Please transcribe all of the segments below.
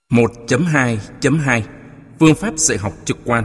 1.2.2 Phương pháp dạy học trực quan.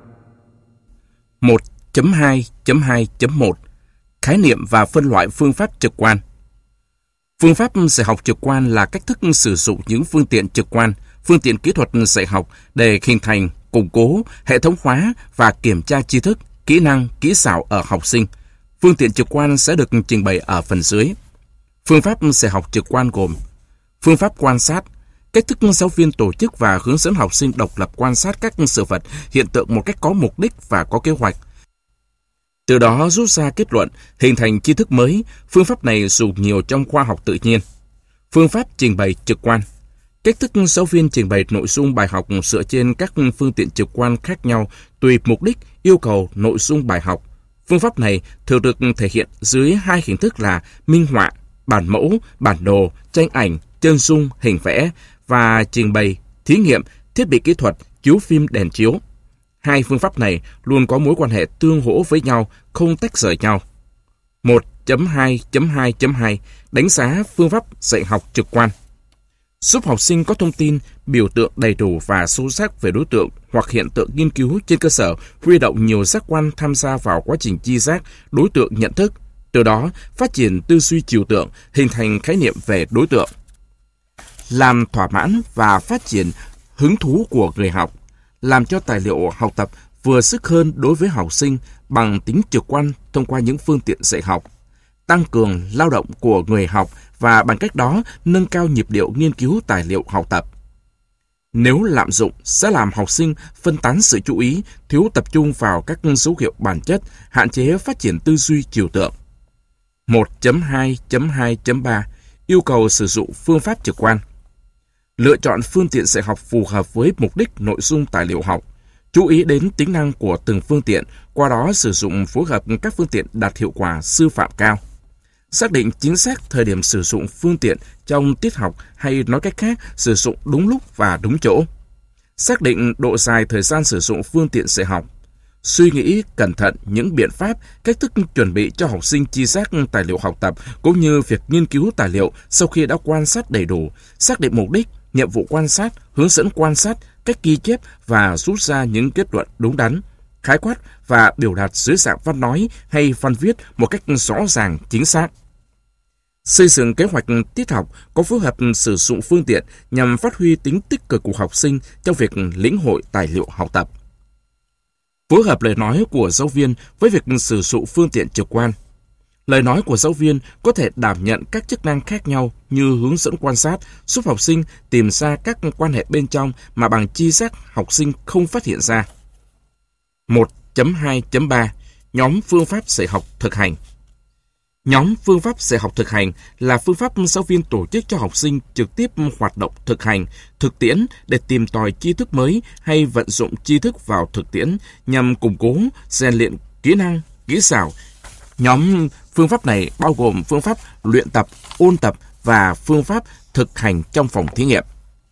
1.2.2.1 Khái niệm và phân loại phương pháp trực quan. Phương pháp dạy học trực quan là cách thức sử dụng những phương tiện trực quan, phương tiện kỹ thuật dạy học để hình thành, củng cố, hệ thống hóa và kiểm tra tri thức, kỹ năng, kỹ xảo ở học sinh. Phương tiện trực quan sẽ được trình bày ở phần dưới. Phương pháp dạy học trực quan gồm: phương pháp quan sát, cách thức giáo viên tổ chức và hướng dẫn học sinh độc lập quan sát các sự vật, hiện tượng một cách có mục đích và có kế hoạch. Từ đó rút ra kết luận, hình thành tri thức mới. Phương pháp này dùng nhiều trong khoa học tự nhiên. Phương pháp trình bày trực quan, cách thức giáo viên trình bày nội dung bài học dựa trên các phương tiện trực quan khác nhau tùy mục đích, yêu cầu, nội dung bài học. Phương pháp này thường được thể hiện dưới hai hình thức là minh họa, bản mẫu, bản đồ, tranh ảnh, chân dung, hình vẽ và trình bày, thí nghiệm, thiết bị kỹ thuật, chiếu phim, đèn chiếu. Hai phương pháp này luôn có mối quan hệ tương hỗ với nhau, không tách rời nhau. 1.2.2.2 Đánh giá phương pháp dạy học trực quan. Giúp học sinh có thông tin, biểu tượng đầy đủ và sâu sắc về đối tượng hoặc hiện tượng nghiên cứu trên cơ sở huy động nhiều giác quan tham gia vào quá trình tri giác, đối tượng nhận thức. Từ đó, phát triển tư duy trừu tượng, hình thành khái niệm về đối tượng. Làm thỏa mãn và phát triển hứng thú của người học. Làm cho tài liệu học tập vừa sức hơn đối với học sinh bằng tính trực quan thông qua những phương tiện dạy học. Tăng cường lao động của người học và bằng cách đó nâng cao nhịp điệu nghiên cứu tài liệu học tập. Nếu lạm dụng sẽ làm học sinh phân tán sự chú ý, thiếu tập trung vào các dấu hiệu bản chất, hạn chế phát triển tư duy trừu tượng. 1.2.2.3 Yêu cầu sử dụng phương pháp trực quan. Lựa chọn phương tiện dạy học phù hợp với mục đích nội dung tài liệu học. Chú ý đến tính năng của từng phương tiện, qua đó sử dụng phối hợp các phương tiện đạt hiệu quả sư phạm cao. Xác định chính xác thời điểm sử dụng phương tiện trong tiết học hay nói cách khác, sử dụng đúng lúc và đúng chỗ. Xác định độ dài thời gian sử dụng phương tiện dạy học. Suy nghĩ cẩn thận những biện pháp, cách thức chuẩn bị cho học sinh tri giác tài liệu học tập cũng như việc nghiên cứu tài liệu sau khi đã quan sát đầy đủ, xác định mục đích, nhiệm vụ quan sát, hướng dẫn quan sát, cách ghi chép và rút ra những kết luận đúng đắn, khái quát và biểu đạt dưới dạng văn nói hay văn viết một cách rõ ràng, chính xác. Xây dựng kế hoạch tiết học có phối hợp sử dụng phương tiện nhằm phát huy tính tích cực của học sinh trong việc lĩnh hội tài liệu học tập. Phối hợp lời nói của giáo viên với việc sử dụng phương tiện trực quan. Lời nói của giáo viên có thể đảm nhận các chức năng khác nhau như hướng dẫn quan sát, giúp học sinh tìm ra các quan hệ bên trong mà bằng tri giác học sinh không phát hiện ra. 1.2.3 Nhóm phương pháp dạy học thực hành. Nhóm phương pháp dạy học thực hành là phương pháp giáo viên tổ chức cho học sinh trực tiếp hoạt động thực hành, thực tiễn để tìm tòi tri thức mới hay vận dụng tri thức vào thực tiễn nhằm củng cố, rèn luyện kỹ năng, kỹ xảo. Nhóm phương pháp này bao gồm phương pháp luyện tập, ôn tập và phương pháp thực hành trong phòng thí nghiệm.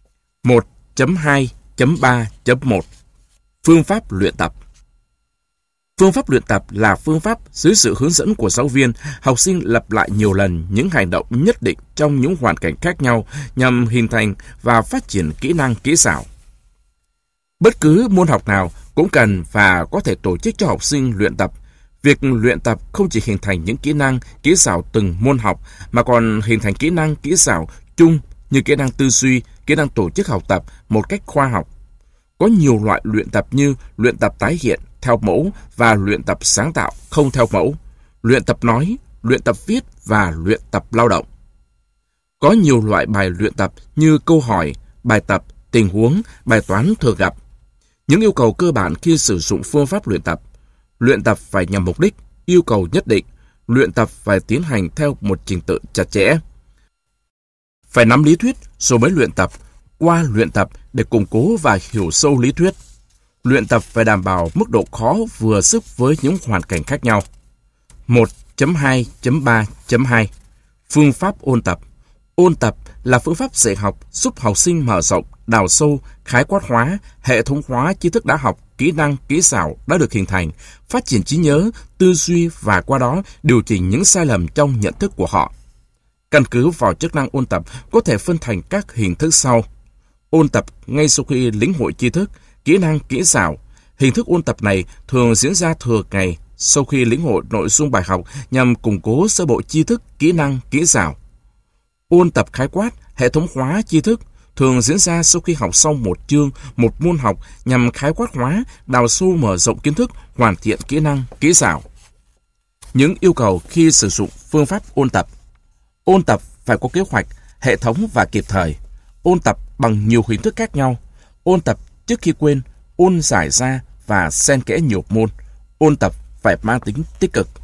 1.2.3.1 Phương pháp luyện tập. Phương pháp luyện tập là phương pháp dưới sự hướng dẫn của giáo viên, học sinh lặp lại nhiều lần những hành động nhất định trong những hoàn cảnh khác nhau nhằm hình thành và phát triển kỹ năng kỹ xảo. Bất cứ môn học nào cũng cần và có thể tổ chức cho học sinh luyện tập. Việc luyện tập không chỉ hình thành những kỹ năng, kỹ xảo từng môn học, mà còn hình thành kỹ năng, kỹ xảo chung như kỹ năng tư duy, kỹ năng tổ chức học tập một cách khoa học. Có nhiều loại luyện tập như luyện tập tái hiện, theo mẫu và luyện tập sáng tạo, không theo mẫu, luyện tập nói, luyện tập viết và luyện tập lao động. Có nhiều loại bài luyện tập như câu hỏi, bài tập, tình huống, bài toán thường gặp. Những yêu cầu cơ bản khi sử dụng phương pháp luyện tập. Luyện tập phải nhằm mục đích, yêu cầu nhất định. Luyện tập phải tiến hành theo một trình tự chặt chẽ. Phải nắm lý thuyết rồi mới luyện tập, qua luyện tập để củng cố và hiểu sâu lý thuyết. Luyện tập phải đảm bảo mức độ khó vừa sức với những hoàn cảnh khác nhau. 1.2.3.2 Phương pháp ôn tập. Ôn tập là phương pháp dạy học giúp học sinh mở rộng, đào sâu, khái quát hóa, hệ thống hóa tri thức đã học, kỹ năng, kỹ xảo đã được hình thành, phát triển trí nhớ, tư duy và qua đó điều chỉnh những sai lầm trong nhận thức của họ. Căn cứ vào chức năng ôn tập có thể phân thành các hình thức sau. ôn tập ngay sau khi lĩnh hội tri thức, kỹ năng, kỹ xảo. Hình thức ôn tập này thường diễn ra thừa ngày sau khi lĩnh hội nội dung bài học nhằm củng cố sơ bộ tri thức, kỹ năng, kỹ xảo. Ôn tập khái quát, hệ thống hóa tri thức thường diễn ra sau khi học xong một chương, một môn học nhằm khái quát hóa, đào sâu mở rộng kiến thức, hoàn thiện kỹ năng, kỹ xảo. Những yêu cầu khi sử dụng phương pháp ôn tập. Ôn tập phải có kế hoạch, hệ thống và kịp thời. Ôn tập bằng nhiều hình thức khác nhau. Ôn tập trước khi quên, ôn giải ra và xen kẽ nhiều môn. Ôn tập phải mang tính tích cực.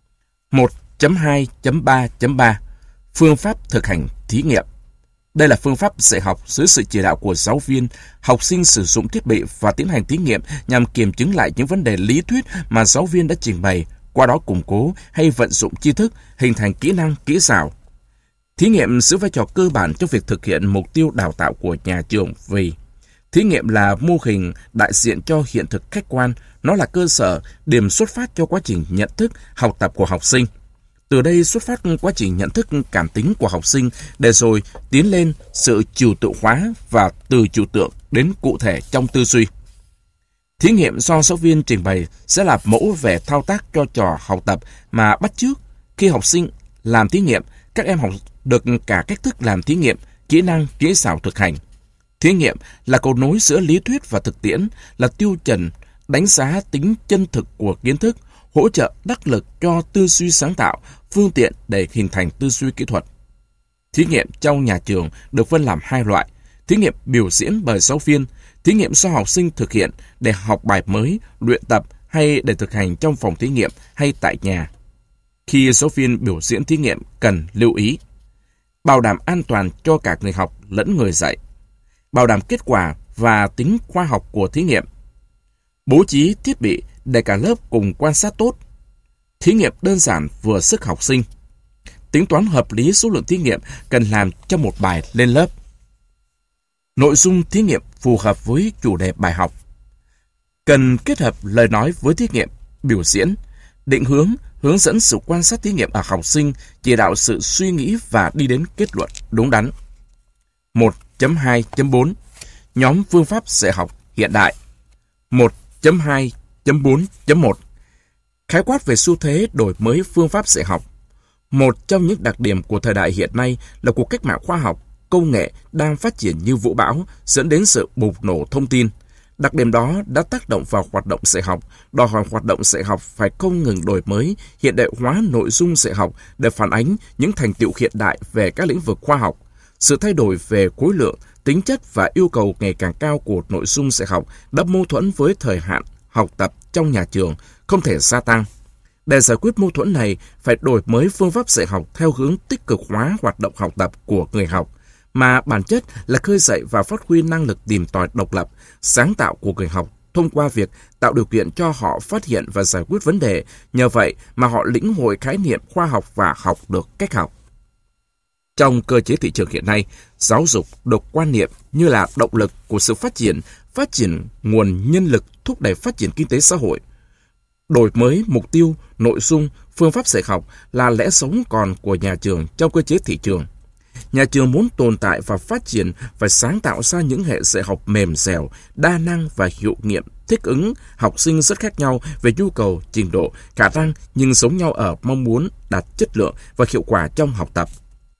1.2.3.3 Phương pháp thực hành thí nghiệm. Đây là phương pháp dạy học dưới sự chỉ đạo của giáo viên. Học sinh sử dụng thiết bị và tiến hành thí nghiệm nhằm kiểm chứng lại những vấn đề lý thuyết mà giáo viên đã trình bày, qua đó củng cố hay vận dụng tri thức, hình thành kỹ năng, kỹ xảo. Thí nghiệm giữ vai trò cơ bản trong việc thực hiện mục tiêu đào tạo của nhà trường vì thí nghiệm là mô hình đại diện cho hiện thực khách quan, nó là cơ sở, điểm xuất phát cho quá trình nhận thức, học tập của học sinh. Từ đây xuất phát quá trình nhận thức cảm tính của học sinh để rồi tiến lên sự trừu tượng hóa và từ trừu tượng đến cụ thể trong tư duy. Thí nghiệm do giáo viên trình bày sẽ là mẫu về thao tác cho trò học tập mà bắt chước. Khi học sinh làm thí nghiệm, các em học được cả cách thức làm thí nghiệm, kỹ năng, kỹ xảo thực hành. Thí nghiệm là cầu nối giữa lý thuyết và thực tiễn, là tiêu chuẩn đánh giá tính chân thực của kiến thức, hỗ trợ đắc lực cho tư duy sáng tạo, phương tiện để hình thành tư duy kỹ thuật. Thí nghiệm trong nhà trường được phân làm hai loại: thí nghiệm biểu diễn bởi giáo viên, thí nghiệm do học sinh thực hiện để học bài mới, luyện tập hay để thực hành trong phòng thí nghiệm hay tại nhà. Khi giáo viên biểu diễn thí nghiệm cần lưu ý: bảo đảm an toàn cho cả người học lẫn người dạy, bảo đảm kết quả và tính khoa học của thí nghiệm, bố trí thiết bị để cả lớp cùng quan sát tốt, thí nghiệm đơn giản vừa sức học sinh, tính toán hợp lý số lượng thí nghiệm cần làm cho một bài lên lớp. Nội dung thí nghiệm phù hợp với chủ đề bài học. Cần kết hợp lời nói với thí nghiệm, biểu diễn, định hướng, hướng dẫn sự quan sát thí nghiệm ở học sinh, chỉ đạo sự suy nghĩ và đi đến kết luận đúng đắn. 1.2.4 Nhóm phương pháp dạy học hiện đại. 1.2.4.1 Khái quát về xu thế đổi mới phương pháp dạy học. Một trong những đặc điểm của thời đại hiện nay là cuộc cách mạng khoa học, công nghệ đang phát triển như vũ bão, dẫn đến sự bùng nổ thông tin. Đặc điểm đó đã tác động vào hoạt động dạy học, đòi hỏi hoạt động dạy học phải không ngừng đổi mới, hiện đại hóa nội dung dạy học để phản ánh những thành tựu hiện đại về các lĩnh vực khoa học. Sự thay đổi về khối lượng, tính chất và yêu cầu ngày càng cao của nội dung dạy học đã mâu thuẫn với thời hạn học tập trong nhà trường, không thể gia tăng. Để giải quyết mâu thuẫn này, phải đổi mới phương pháp dạy học theo hướng tích cực hóa hoạt động học tập của người học, mà bản chất là khơi dậy và phát huy năng lực tìm tòi độc lập, sáng tạo của người học thông qua việc tạo điều kiện cho họ phát hiện và giải quyết vấn đề. Nhờ vậy mà họ lĩnh hội khái niệm khoa học và học được cách học. Trong cơ chế thị trường hiện nay, giáo dục được quan niệm như là động lực của sự phát triển nguồn nhân lực thúc đẩy phát triển kinh tế xã hội. Đổi mới mục tiêu, nội dung, phương pháp dạy học là lẽ sống còn của nhà trường trong cơ chế thị trường. Nhà trường muốn tồn tại và phát triển phải sáng tạo ra những hệ dạy học mềm dẻo, đa năng và hiệu nghiệm, thích ứng học sinh rất khác nhau về nhu cầu, trình độ, khả năng nhưng giống nhau ở mong muốn đạt chất lượng và hiệu quả trong học tập.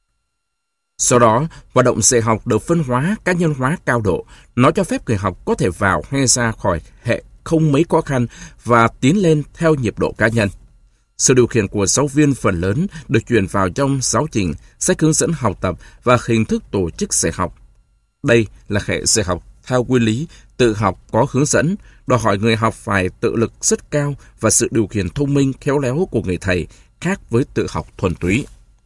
Sau đó, hoạt động dạy học được phân hóa, cá nhân hóa cao độ. Nó cho phép người học có thể vào hay ra khỏi hệ không mấy khó khăn và tiến lên theo nhịp độ cá nhân. Sự điều khiển của giáo viên phần lớn được truyền vào trong giáo trình, sách hướng dẫn học tập và hình thức tổ chức dạy học. Đây là hệ dạy học theo nguyên lý tự học có hướng dẫn, đòi hỏi người học phải tự lực rất cao và sự điều khiển thông minh khéo léo của người thầy, khác với tự học thuần túy.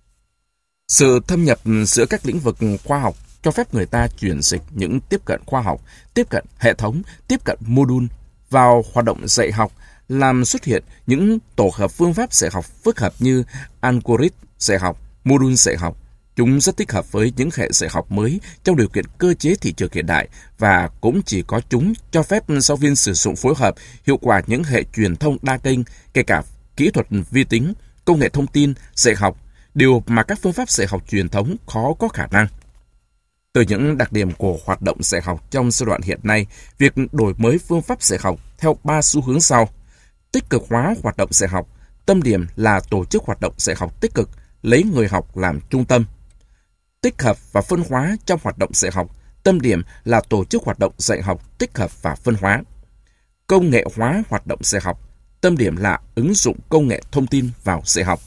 Sự thâm nhập giữa các lĩnh vực khoa học cho phép người ta chuyển dịch những tiếp cận khoa học, tiếp cận hệ thống, tiếp cận module vào hoạt động dạy học, làm xuất hiện những tổ hợp phương pháp dạy học phức hợp như algorithm dạy học, module dạy học. Chúng rất thích hợp với những hệ dạy học mới trong điều kiện cơ chế thị trường hiện đại và cũng chỉ có chúng cho phép giáo viên sử dụng phối hợp hiệu quả những hệ truyền thông đa kênh, kể cả kỹ thuật vi tính, công nghệ thông tin, dạy học, điều mà các phương pháp dạy học truyền thống khó có khả năng. Từ những đặc điểm của hoạt động dạy học trong giai đoạn hiện nay, việc đổi mới phương pháp dạy học theo 3 xu hướng sau. Tích cực hóa hoạt động dạy học, tâm điểm là tổ chức hoạt động dạy học tích cực, lấy người học làm trung tâm. Tích hợp và phân hóa trong hoạt động dạy học, tâm điểm là tổ chức hoạt động dạy học tích hợp và phân hóa. Công nghệ hóa hoạt động dạy học, tâm điểm là ứng dụng công nghệ thông tin vào dạy học.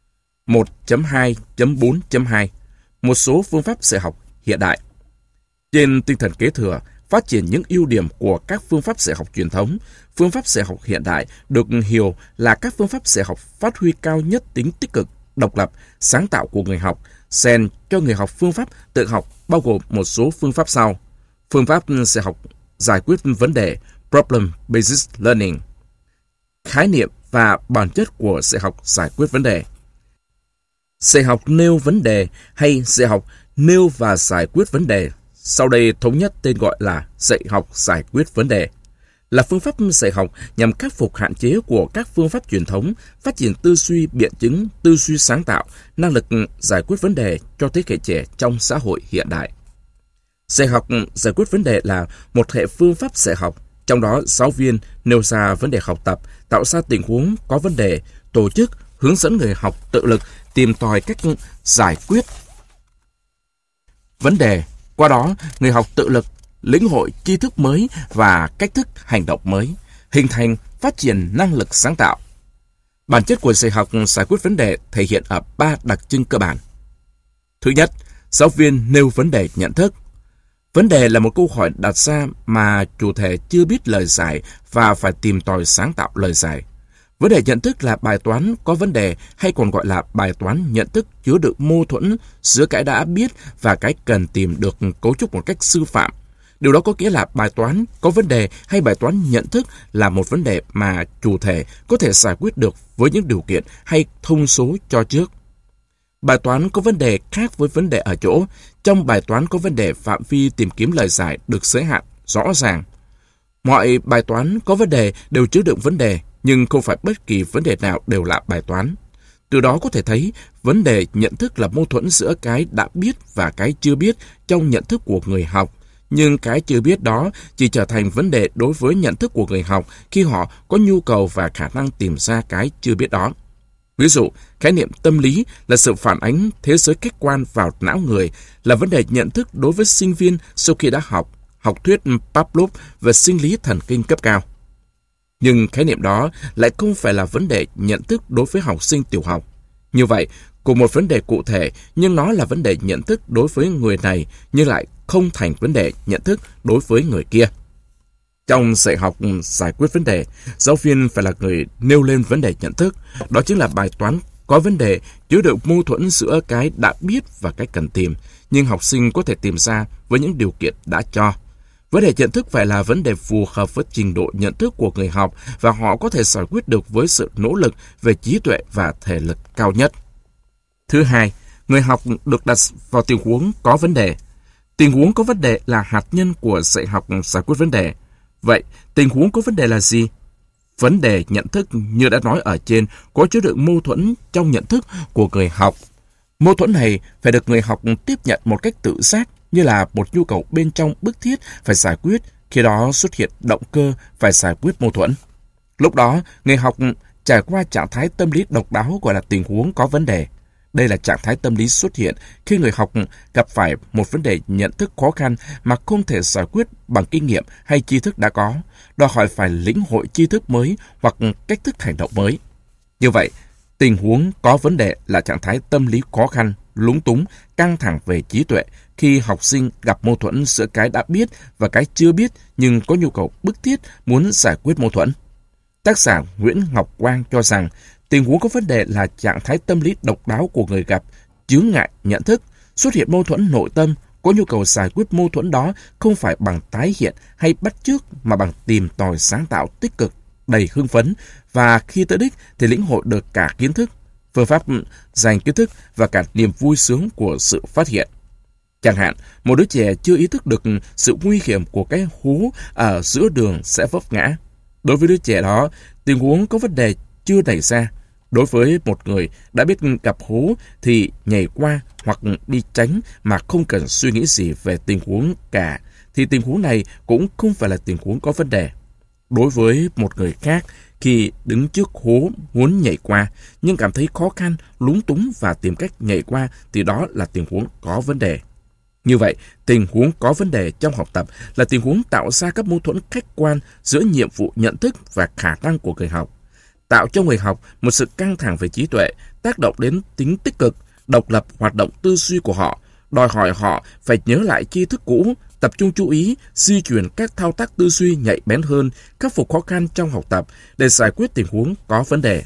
1.2.4.2 Một số phương pháp dạy học hiện đại. Trên tinh thần kế thừa, phát triển những ưu điểm của các phương pháp dạy học truyền thống, phương pháp dạy học hiện đại được hiểu là các phương pháp dạy học phát huy cao nhất tính tích cực, độc lập, sáng tạo của người học, rèn cho người học phương pháp tự học bao gồm một số phương pháp sau. Phương pháp dạy học giải quyết vấn đề, Problem Based Learning. Khái niệm và bản chất của dạy học giải quyết vấn đề. Dạy học nêu vấn đề hay dạy học nêu và giải quyết vấn đề, sau đây thống nhất tên gọi là dạy học giải quyết vấn đề, là phương pháp dạy học nhằm khắc phục hạn chế của các phương pháp truyền thống, phát triển tư duy biện chứng, tư duy sáng tạo, năng lực giải quyết vấn đề cho thế hệ trẻ trong xã hội hiện đại. Dạy học giải quyết vấn đề là một hệ phương pháp dạy học, trong đó giáo viên nêu ra vấn đề học tập, tạo ra tình huống có vấn đề, tổ chức, hướng dẫn người học tự lực tìm tòi cách giải quyết vấn đề. Qua đó, người học tự lực lĩnh hội tri thức mới và cách thức hành động mới, hình thành, phát triển năng lực sáng tạo. Bản chất của dạy học giải quyết vấn đề thể hiện ở 3 đặc trưng cơ bản. Thứ nhất, giáo viên nêu vấn đề nhận thức. Vấn đề là một câu hỏi đặt ra mà chủ thể chưa biết lời giải và phải tìm tòi sáng tạo lời giải. Vấn đề nhận thức là bài toán có vấn đề hay còn gọi là bài toán nhận thức chứa đựng mâu thuẫn giữa cái đã biết và cái cần tìm được cấu trúc một cách sư phạm. Điều đó có nghĩa là bài toán có vấn đề hay bài toán nhận thức là một vấn đề mà chủ thể có thể giải quyết được với những điều kiện hay thông số cho trước. Bài toán có vấn đề khác với vấn đề ở chỗ, trong bài toán có vấn đề phạm vi tìm kiếm lời giải được giới hạn rõ ràng. Mọi bài toán có vấn đề đều chứa đựng vấn đề, nhưng không phải bất kỳ vấn đề nào đều là bài toán. Từ đó có thể thấy, vấn đề nhận thức là mâu thuẫn giữa cái đã biết và cái chưa biết trong nhận thức của người học. Nhưng cái chưa biết đó chỉ trở thành vấn đề đối với nhận thức của người học khi họ có nhu cầu và khả năng tìm ra cái chưa biết đó. Ví dụ, khái niệm tâm lý là sự phản ánh thế giới khách quan vào não người, là vấn đề nhận thức đối với sinh viên sau khi đã học thuyết Pavlov về sinh lý thần kinh cấp cao. Nhưng khái niệm đó lại không phải là vấn đề nhận thức đối với học sinh tiểu học. Như vậy, cùng một vấn đề cụ thể nhưng nó là vấn đề nhận thức đối với người này nhưng lại không thành vấn đề nhận thức đối với người kia. Trong dạy học giải quyết vấn đề, giáo viên phải là người nêu lên vấn đề nhận thức. Đó chính là bài toán có vấn đề chứa đựng mâu thuẫn giữa cái đã biết và cái cần tìm, nhưng học sinh có thể tìm ra với những điều kiện đã cho. Vấn đề nhận thức phải là vấn đề phù hợp với trình độ nhận thức của người học và họ có thể giải quyết được với sự nỗ lực về trí tuệ và thể lực cao nhất. Thứ hai, người học được đặt vào tình huống có vấn đề. Tình huống có vấn đề là hạt nhân của dạy học giải quyết vấn đề. Vậy, tình huống có vấn đề là gì? Vấn đề nhận thức như đã nói ở trên có chứa đựng mâu thuẫn trong nhận thức của người học. Mâu thuẫn này phải được người học tiếp nhận một cách tự giác như là một nhu cầu bên trong bức thiết phải giải quyết, khi đó xuất hiện động cơ phải giải quyết mâu thuẫn. Lúc đó, người học trải qua trạng thái tâm lý độc đáo gọi là tình huống có vấn đề. Đây là trạng thái tâm lý xuất hiện khi người học gặp phải một vấn đề nhận thức khó khăn mà không thể giải quyết bằng kinh nghiệm hay tri thức đã có, đòi hỏi phải lĩnh hội tri thức mới hoặc cách thức hành động mới. Như vậy, tình huống có vấn đề là trạng thái tâm lý khó khăn, lúng túng, căng thẳng về trí tuệ khi học sinh gặp mâu thuẫn giữa cái đã biết và cái chưa biết nhưng có nhu cầu bức thiết muốn giải quyết mâu thuẫn. Tác giả Nguyễn Ngọc Quang cho rằng tình huống có vấn đề là trạng thái tâm lý độc đáo của người gặp, chướng ngại nhận thức, xuất hiện mâu thuẫn nội tâm, có nhu cầu giải quyết mâu thuẫn đó không phải bằng tái hiện hay bắt chước mà bằng tìm tòi sáng tạo tích cực, đầy hưng phấn và khi tới đích thì lĩnh hội được cả kiến thức, phương pháp giành kiến thức và cả niềm vui sướng của sự phát hiện. Chẳng hạn, một đứa trẻ chưa ý thức được sự nguy hiểm của cái hố ở giữa đường sẽ vấp ngã. Đối với đứa trẻ đó, tình huống có vấn đề chưa nảy ra. Đối với một người đã biết gặp hố thì nhảy qua hoặc đi tránh mà không cần suy nghĩ gì về tình huống cả, thì tình huống này cũng không phải là tình huống có vấn đề. Đối với một người khác, khi đứng trước hố muốn nhảy qua nhưng cảm thấy khó khăn, lúng túng và tìm cách nhảy qua thì đó là tình huống có vấn đề. Như vậy, tình huống có vấn đề trong học tập là tình huống tạo ra các mâu thuẫn khách quan giữa nhiệm vụ nhận thức và khả năng của người học, tạo cho người học một sự căng thẳng về trí tuệ, tác động đến tính tích cực, độc lập hoạt động tư duy của họ, đòi hỏi họ phải nhớ lại tri thức cũ, tập trung chú ý, di chuyển các thao tác tư duy nhạy bén hơn, khắc phục khó khăn trong học tập để giải quyết tình huống có vấn đề.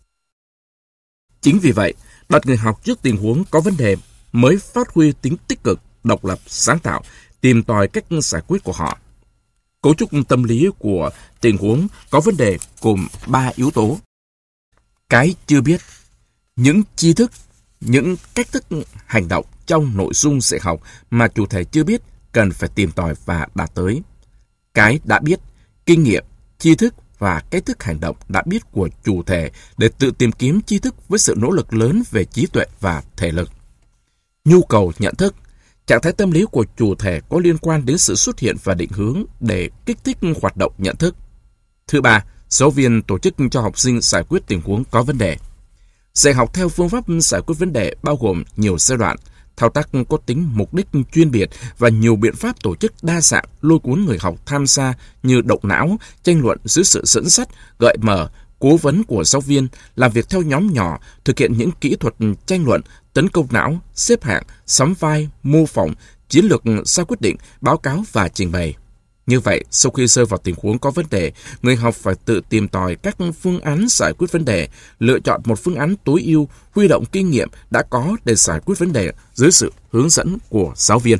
Chính vì vậy, đặt người học trước tình huống có vấn đề mới phát huy tính tích cực, độc lập, sáng tạo, tìm tòi cách giải quyết của họ. Cấu trúc tâm lý của tình huống có vấn đề gồm 3 yếu tố. Cái chưa biết, những tri thức, những cách thức hành động trong nội dung dạy học mà chủ thể chưa biết cần phải tìm tòi và đạt tới. Cái đã biết, kinh nghiệm, tri thức và cách thức hành động đã biết của chủ thể để tự tìm kiếm tri thức với sự nỗ lực lớn về trí tuệ và thể lực. Nhu cầu nhận thức, trạng thái tâm lý của chủ thể có liên quan đến sự xuất hiện và định hướng để kích thích hoạt động nhận thức. Thứ ba, giáo viên tổ chức cho học sinh giải quyết tình huống có vấn đề. Dạy học theo phương pháp giải quyết vấn đề bao gồm nhiều giai đoạn, thao tác có tính mục đích chuyên biệt và nhiều biện pháp tổ chức đa dạng lôi cuốn người học tham gia như động não, tranh luận dưới sự dẫn dắt, gợi mở, cố vấn của giáo viên, làm việc theo nhóm nhỏ, thực hiện những kỹ thuật tranh luận, tấn công não, xếp hạng, sắm vai, mô phỏng, chiến lược ra quyết định, báo cáo và trình bày. Như vậy, sau khi rơi vào tình huống có vấn đề, người học phải tự tìm tòi các phương án giải quyết vấn đề, lựa chọn một phương án tối ưu, huy động kinh nghiệm đã có để giải quyết vấn đề dưới sự hướng dẫn của giáo viên.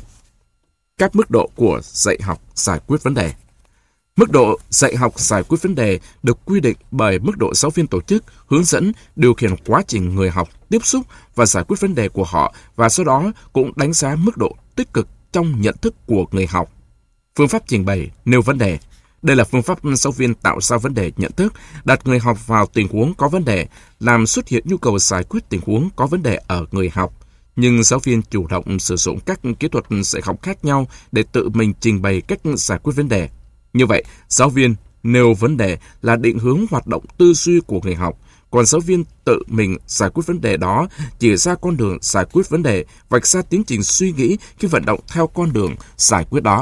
Các mức độ của dạy học giải quyết vấn đề. Mức độ dạy học giải quyết vấn đề được quy định bởi mức độ giáo viên tổ chức, hướng dẫn, điều khiển quá trình người học tiếp xúc và giải quyết vấn đề của họ, và sau đó cũng đánh giá mức độ tích cực trong nhận thức của người học. Phương pháp trình bày nêu vấn đề. Đây là phương pháp giáo viên tạo ra vấn đề nhận thức, đặt người học vào tình huống có vấn đề, làm xuất hiện nhu cầu giải quyết tình huống có vấn đề ở người học. Nhưng giáo viên chủ động sử dụng các kỹ thuật dạy học khác nhau để tự mình trình bày cách giải quyết vấn đề. Như vậy, giáo viên nêu vấn đề là định hướng hoạt động tư duy của người học, còn giáo viên tự mình giải quyết vấn đề đó, chỉ ra con đường giải quyết vấn đề, vạch ra tiến trình suy nghĩ khi vận động theo con đường giải quyết đó.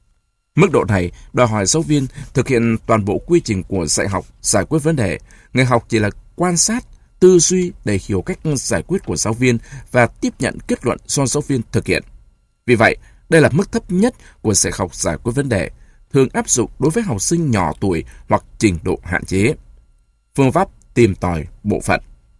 Mức độ này đòi hỏi giáo viên thực hiện toàn bộ quy trình của dạy học, giải quyết vấn đề. Người học chỉ là quan sát, tư duy để hiểu cách giải quyết của giáo viên và tiếp nhận kết luận do giáo viên thực hiện. Vì vậy, đây là mức thấp nhất của dạy học giải quyết vấn đề, thường áp dụng đối với học sinh nhỏ tuổi hoặc trình độ hạn chế. Phương pháp tìm tòi bộ phận.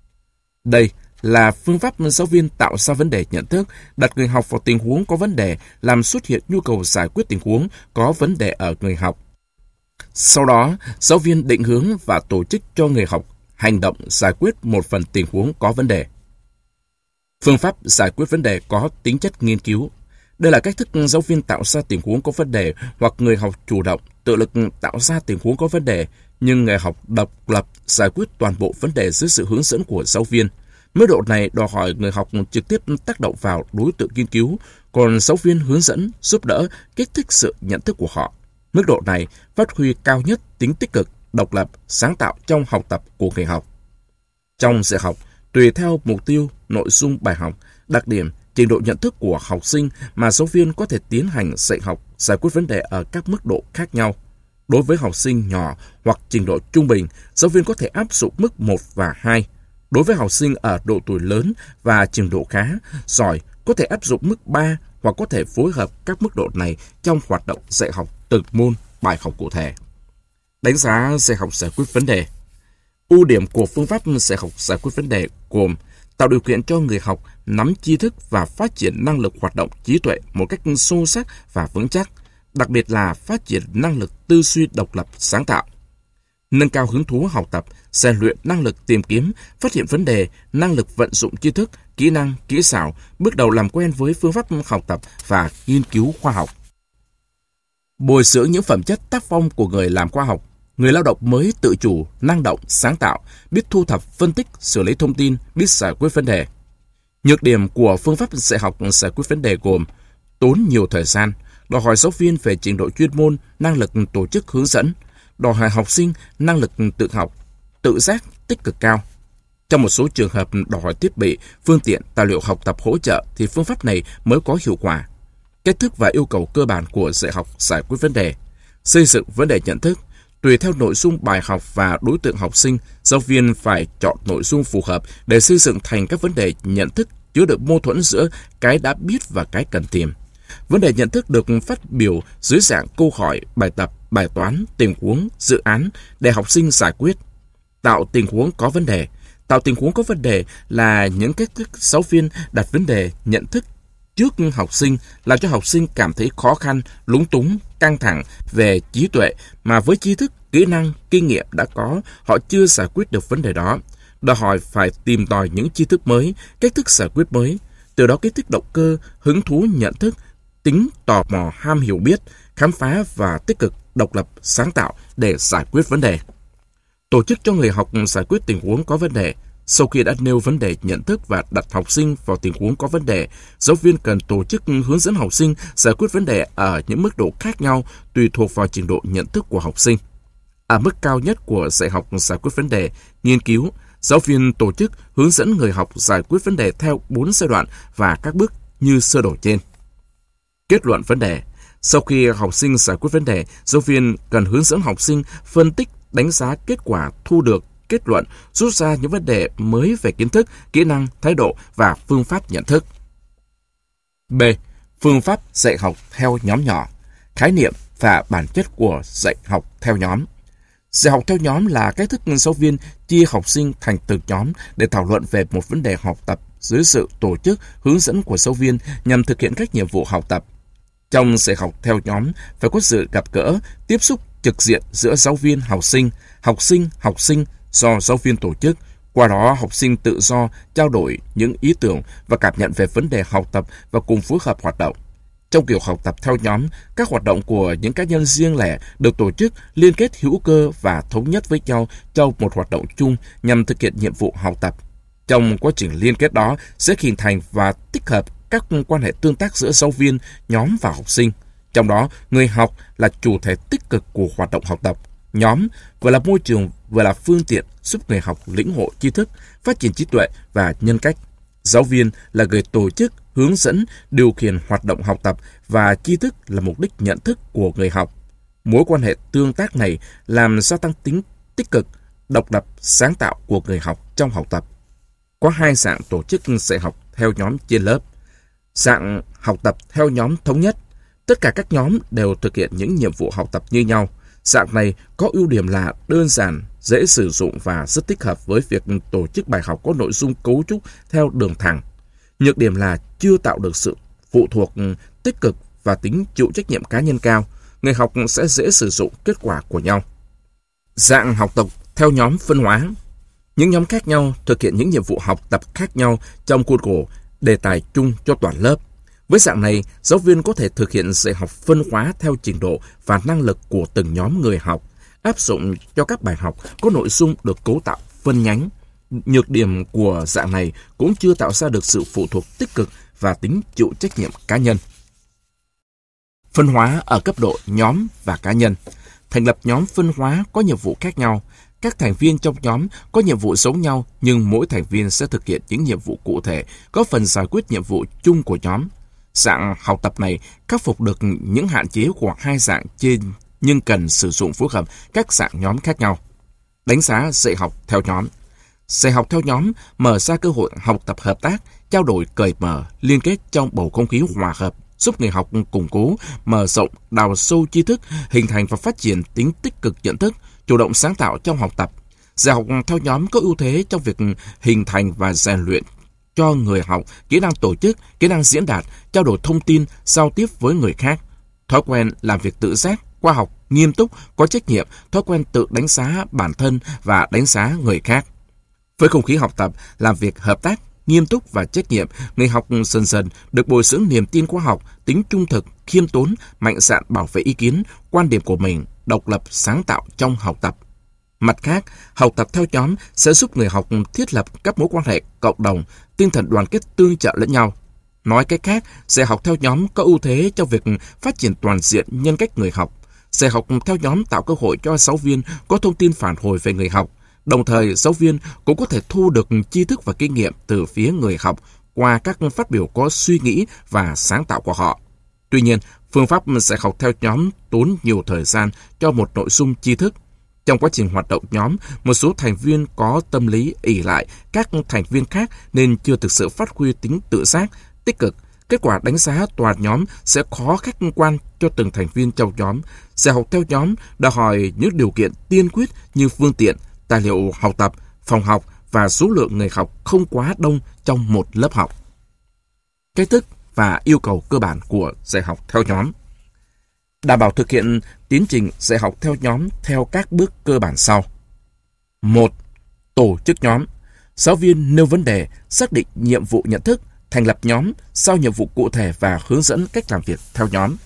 Đây là phương pháp giáo viên tạo ra vấn đề nhận thức, đặt người học vào tình huống có vấn đề, làm xuất hiện nhu cầu giải quyết tình huống có vấn đề ở người học. Sau đó, giáo viên định hướng và tổ chức cho người học hành động giải quyết một phần tình huống có vấn đề. Phương pháp giải quyết vấn đề có tính chất nghiên cứu. Đây là cách thức giáo viên tạo ra tình huống có vấn đề hoặc người học chủ động, tự lực tạo ra tình huống có vấn đề, nhưng người học độc lập giải quyết toàn bộ vấn đề dưới sự hướng dẫn của giáo viên. Mức độ này đòi hỏi người học trực tiếp tác động vào đối tượng nghiên cứu, còn giáo viên hướng dẫn, giúp đỡ, kích thích sự nhận thức của họ. Mức độ này phát huy cao nhất tính tích cực, độc lập, sáng tạo trong học tập của người học. Trong dạy học, tùy theo mục tiêu, nội dung bài học, đặc điểm, trình độ nhận thức của học sinh mà giáo viên có thể tiến hành dạy học, giải quyết vấn đề ở các mức độ khác nhau. Đối với học sinh nhỏ hoặc trình độ trung bình, giáo viên có thể áp dụng mức 1 và 2. Đối với học sinh ở độ tuổi lớn và trình độ khá, giỏi, có thể áp dụng mức 3 hoặc có thể phối hợp các mức độ này trong hoạt động dạy học từng môn, bài học cụ thể. Đánh giá dạy học giải quyết vấn đề. Ưu điểm của phương pháp dạy học giải quyết vấn đề gồm tạo điều kiện cho người học nắm tri thức và phát triển năng lực hoạt động trí tuệ một cách sâu sắc và vững chắc, đặc biệt là phát triển năng lực tư duy độc lập sáng tạo. Nâng cao hứng thú học tập, rèn luyện năng lực tìm kiếm, phát hiện vấn đề, năng lực vận dụng tri thức, kỹ năng, kỹ xảo, bước đầu làm quen với phương pháp học tập và nghiên cứu khoa học. Bồi dưỡng những phẩm chất tác phong của người làm khoa học, người lao động mới tự chủ, năng động, sáng tạo, biết thu thập, phân tích, xử lý thông tin, biết giải quyết vấn đề. Nhược điểm của phương pháp dạy học giải quyết vấn đề gồm tốn nhiều thời gian, đòi hỏi giáo viên về trình độ chuyên môn, năng lực tổ chức hướng dẫn, đòi hỏi học sinh năng lực tự học, tự giác, tích cực cao. Trong một số trường hợp đòi hỏi thiết bị, phương tiện, tài liệu học tập hỗ trợ thì phương pháp này mới có hiệu quả. Cách thức và yêu cầu cơ bản của dạy học giải quyết vấn đề. Xây dựng vấn đề nhận thức. Tùy theo nội dung bài học và đối tượng học sinh, giáo viên phải chọn nội dung phù hợp để xây dựng thành các vấn đề nhận thức chứa đựng mâu thuẫn giữa cái đã biết và cái cần tìm. Vấn đề nhận thức được phát biểu dưới dạng câu hỏi, bài tập, bài toán, tình huống, dự án để học sinh giải quyết. Tạo tình huống có vấn đề. Tạo tình huống có vấn đề là những cách thức giáo viên đặt vấn đề nhận thức trước học sinh, làm cho học sinh cảm thấy khó khăn, lúng túng, căng thẳng về trí tuệ mà với tri thức, kỹ năng, kinh nghiệm đã có, họ chưa giải quyết được vấn đề đó. Đòi hỏi phải tìm tòi những tri thức mới, cách thức giải quyết mới, từ đó kích thích động cơ, hứng thú nhận thức, tính tò mò, ham hiểu biết, khám phá và tích cực, độc lập, sáng tạo để giải quyết vấn đề. Tổ chức cho người học giải quyết tình huống có vấn đề. Sau khi đã nêu vấn đề nhận thức và đặt học sinh vào tình huống có vấn đề, giáo viên cần tổ chức hướng dẫn học sinh giải quyết vấn đề ở những mức độ khác nhau tùy thuộc vào trình độ nhận thức của học sinh. Ở mức cao nhất của dạy học giải quyết vấn đề, nghiên cứu, giáo viên tổ chức hướng dẫn người học giải quyết vấn đề theo 4 giai đoạn và các bước như sơ đồ trên. Kết luận vấn đề. Sau khi học sinh giải quyết vấn đề, giáo viên cần hướng dẫn học sinh phân tích, đánh giá kết quả thu được, kết luận, rút ra những vấn đề mới về kiến thức, kỹ năng, thái độ và phương pháp nhận thức. B. Phương pháp dạy học theo nhóm nhỏ. Khái niệm và bản chất của dạy học theo nhóm. Dạy học theo nhóm là cách thức giáo viên chia học sinh thành từng nhóm để thảo luận về một vấn đề học tập dưới sự tổ chức, hướng dẫn của giáo viên nhằm thực hiện các nhiệm vụ học tập. Trong dạy học theo nhóm phải có sự gặp gỡ, tiếp xúc trực diện giữa giáo viên, học sinh do giáo viên tổ chức. Qua đó, học sinh tự do trao đổi những ý tưởng và cảm nhận về vấn đề học tập và cùng phối hợp hoạt động. Trong kiểu học tập theo nhóm, các hoạt động của những cá nhân riêng lẻ được tổ chức liên kết hữu cơ và thống nhất với nhau trong một hoạt động chung nhằm thực hiện nhiệm vụ học tập. Trong quá trình liên kết đó sẽ hình thành và tích hợp các quan hệ tương tác giữa giáo viên, nhóm và học sinh. Trong đó, người học là chủ thể tích cực của hoạt động học tập. Nhóm vừa là môi trường, vừa là phương tiện giúp người học lĩnh ngộ tri thức, phát triển trí tuệ và nhân cách. Giáo viên là người tổ chức, hướng dẫn, điều khiển hoạt động học tập và tri thức là mục đích nhận thức của người học. Mối quan hệ tương tác này làm gia tăng tính tích cực, độc lập, sáng tạo của người học trong học tập. Có 2 dạng tổ chức dạy học theo nhóm trên lớp. Dạng học tập theo nhóm thống nhất. Tất cả các nhóm đều thực hiện những nhiệm vụ học tập như nhau. Dạng này có ưu điểm là đơn giản, dễ sử dụng và rất thích hợp với việc tổ chức bài học có nội dung cấu trúc theo đường thẳng. Nhược điểm là chưa tạo được sự phụ thuộc tích cực và tính chịu trách nhiệm cá nhân cao. Người học sẽ dễ sử dụng kết quả của nhau. Dạng học tập theo nhóm phân hóa. Những nhóm khác nhau thực hiện những nhiệm vụ học tập khác nhau trong khuôn khổ đề tài chung cho toàn lớp. Với dạng này, giáo viên có thể thực hiện dạy học phân hóa theo trình độ và năng lực của từng nhóm người học, áp dụng cho các bài học có nội dung được cấu tạo phân nhánh. Nhược điểm của dạng này cũng chưa tạo ra được sự phụ thuộc tích cực và tính chịu trách nhiệm cá nhân. Phân hóa ở cấp độ nhóm và cá nhân. Thành lập nhóm phân hóa có nhiệm vụ khác nhau. Các thành viên trong nhóm có nhiệm vụ giống nhau, nhưng mỗi thành viên sẽ thực hiện những nhiệm vụ cụ thể, có phần giải quyết nhiệm vụ chung của nhóm. Dạng học tập này khắc phục được những hạn chế của 2 dạng trên, nhưng cần sử dụng phối hợp các dạng nhóm khác nhau. Đánh giá dạy học theo nhóm. Dạy học theo nhóm mở ra cơ hội học tập hợp tác, trao đổi cởi mở, liên kết trong bầu không khí hòa hợp, giúp người học củng cố, mở rộng, đào sâu tri thức, hình thành và phát triển tính tích cực nhận thức, chủ động sáng tạo trong học tập. Dạy học theo nhóm có ưu thế trong việc hình thành và rèn luyện cho người học kỹ năng tổ chức, kỹ năng diễn đạt, trao đổi thông tin, giao tiếp với người khác, thói quen làm việc tự giác, khoa học, nghiêm túc, có trách nhiệm, thói quen tự đánh giá bản thân và đánh giá người khác. Với không khí học tập, làm việc hợp tác, nghiêm túc và trách nhiệm, người học dần dần được bồi dưỡng niềm tin khoa học, tính trung thực, khiêm tốn, mạnh dạn bảo vệ ý kiến, quan điểm của mình, độc lập sáng tạo trong học tập. Mặt khác, học tập theo nhóm sẽ giúp người học thiết lập các mối quan hệ cộng đồng, tinh thần đoàn kết tương trợ lẫn nhau. Nói cách khác, dạy học theo nhóm có ưu thế cho việc phát triển toàn diện nhân cách người học. Dạy học theo nhóm tạo cơ hội cho giáo viên có thông tin phản hồi về người học. Đồng thời, giáo viên cũng có thể thu được tri thức và kinh nghiệm từ phía người học qua các phát biểu có suy nghĩ và sáng tạo của họ. Tuy nhiên, phương pháp dạy học theo nhóm tốn nhiều thời gian cho một nội dung tri thức. Trong quá trình hoạt động nhóm, một số thành viên có tâm lý ỷ lại các thành viên khác nên chưa thực sự phát huy tính tự giác, tích cực. Kết quả đánh giá toàn nhóm sẽ khó khách quan cho từng thành viên trong nhóm. Dạy học theo nhóm đòi hỏi những điều kiện tiên quyết như phương tiện, tài liệu học tập, phòng học và số lượng người học không quá đông trong một lớp học. Cách thức và yêu cầu cơ bản của dạy học theo nhóm. Đảm bảo thực hiện tiến trình dạy học theo nhóm theo các bước cơ bản sau. 1. Tổ chức nhóm. Giáo viên nêu vấn đề, xác định nhiệm vụ nhận thức, thành lập nhóm, giao nhiệm vụ cụ thể và hướng dẫn cách làm việc theo nhóm.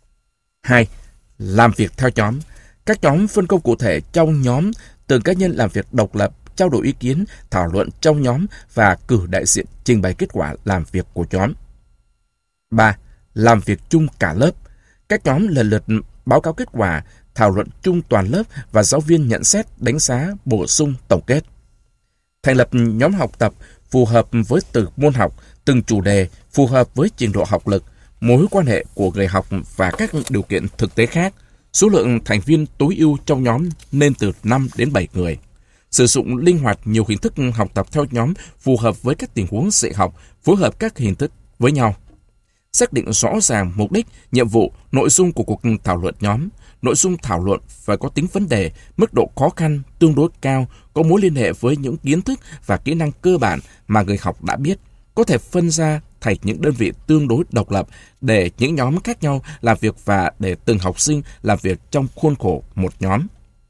2. Làm việc theo nhóm. Các nhóm phân công cụ thể trong nhóm, từng cá nhân làm việc độc lập, trao đổi ý kiến, thảo luận trong nhóm và cử đại diện trình bày kết quả làm việc của nhóm. 3. Làm việc chung cả lớp. Các nhóm lần lượt báo cáo kết quả, thảo luận chung toàn lớp và giáo viên nhận xét, đánh giá, bổ sung, tổng kết. Thành lập nhóm học tập phù hợp với từng môn học, từng chủ đề, phù hợp với trình độ học lực, mối quan hệ của người học và các điều kiện thực tế khác. Số lượng thành viên tối ưu trong nhóm nên từ 5 đến 7 người. Sử dụng linh hoạt nhiều hình thức học tập theo nhóm phù hợp với các tình huống dạy học, phối hợp các hình thức với nhau. Xác định rõ ràng mục đích, nhiệm vụ, nội dung của cuộc thảo luận nhóm. Nội dung thảo luận phải có tính vấn đề, mức độ khó khăn tương đối cao, có mối liên hệ với những kiến thức và kỹ năng cơ bản mà người học đã biết, có thể phân ra thành những đơn vị tương đối độc lập để những nhóm khác nhau làm việc và để từng học sinh làm việc trong khuôn khổ một nhóm.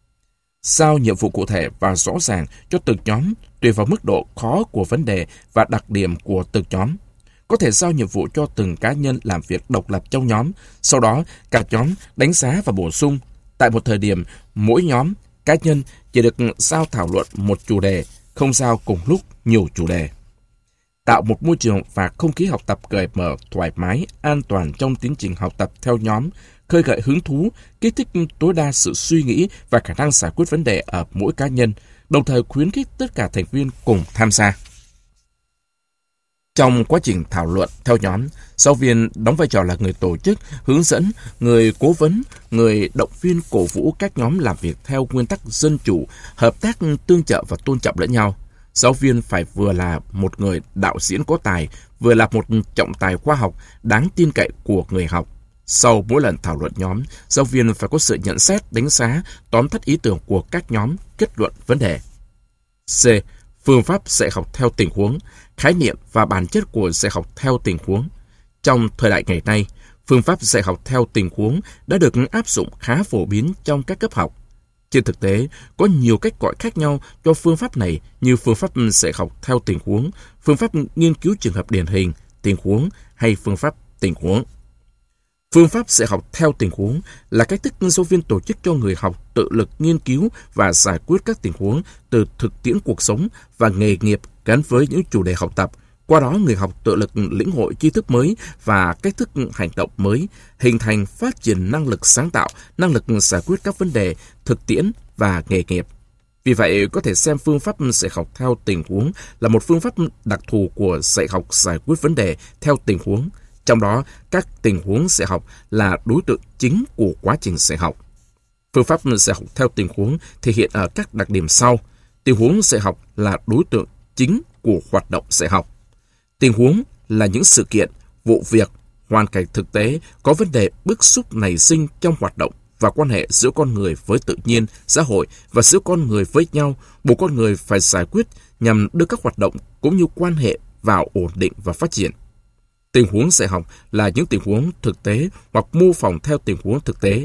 Giao nhiệm vụ cụ thể và rõ ràng cho từng nhóm tùy vào mức độ khó của vấn đề và đặc điểm của từng nhóm. Có thể giao nhiệm vụ cho từng cá nhân làm việc độc lập trong nhóm, sau đó cả nhóm đánh giá và bổ sung. Tại một thời điểm, mỗi nhóm, cá nhân chỉ được giao thảo luận một chủ đề, không giao cùng lúc nhiều chủ đề. Tạo một môi trường và không khí học tập cởi mở, thoải mái, an toàn trong tiến trình học tập theo nhóm, khơi gợi hứng thú, kích thích tối đa sự suy nghĩ và khả năng giải quyết vấn đề ở mỗi cá nhân, đồng thời khuyến khích tất cả thành viên cùng tham gia. Trong quá trình thảo luận theo nhóm, giáo viên đóng vai trò là người tổ chức, hướng dẫn, người cố vấn, người động viên cổ vũ các nhóm làm việc theo nguyên tắc dân chủ, hợp tác tương trợ và tôn trọng lẫn nhau. Giáo viên phải vừa là một người đạo diễn có tài, vừa là một trọng tài khoa học đáng tin cậy của người học. Sau mỗi lần thảo luận nhóm, giáo viên phải có sự nhận xét, đánh giá, tóm tắt ý tưởng của các nhóm, kết luận vấn đề. C. Phương pháp dạy học theo tình huống, khái niệm và bản chất của dạy học theo tình huống. Trong thời đại ngày nay, phương pháp dạy học theo tình huống đã được áp dụng khá phổ biến trong các cấp học. Trên thực tế, có nhiều cách gọi khác nhau cho phương pháp này như phương pháp dạy học theo tình huống, phương pháp nghiên cứu trường hợp điển hình, tình huống hay phương pháp tình huống. Phương pháp dạy học theo tình huống là cách thức giáo viên tổ chức cho người học tự lực nghiên cứu và giải quyết các tình huống từ thực tiễn cuộc sống và nghề nghiệp gắn với những chủ đề học tập. Qua đó, người học tự lực lĩnh hội tri thức mới và cách thức hành động mới, hình thành phát triển năng lực sáng tạo, năng lực giải quyết các vấn đề thực tiễn và nghề nghiệp. Vì vậy, có thể xem phương pháp dạy học theo tình huống là một phương pháp đặc thù của dạy học giải quyết vấn đề theo tình huống. Trong đó, các tình huống dạy học là đối tượng chính của quá trình dạy học. Phương pháp dạy học theo tình huống thể hiện ở các đặc điểm sau. Tình huống dạy học là đối tượng chính của hoạt động dạy học. Tình huống là những sự kiện, vụ việc, hoàn cảnh thực tế có vấn đề bức xúc nảy sinh trong hoạt động và quan hệ giữa con người với tự nhiên, xã hội và giữa con người với nhau, buộc con người phải giải quyết nhằm đưa các hoạt động cũng như quan hệ vào ổn định và phát triển. Tình huống dạy học là những tình huống thực tế hoặc mô phỏng theo tình huống thực tế,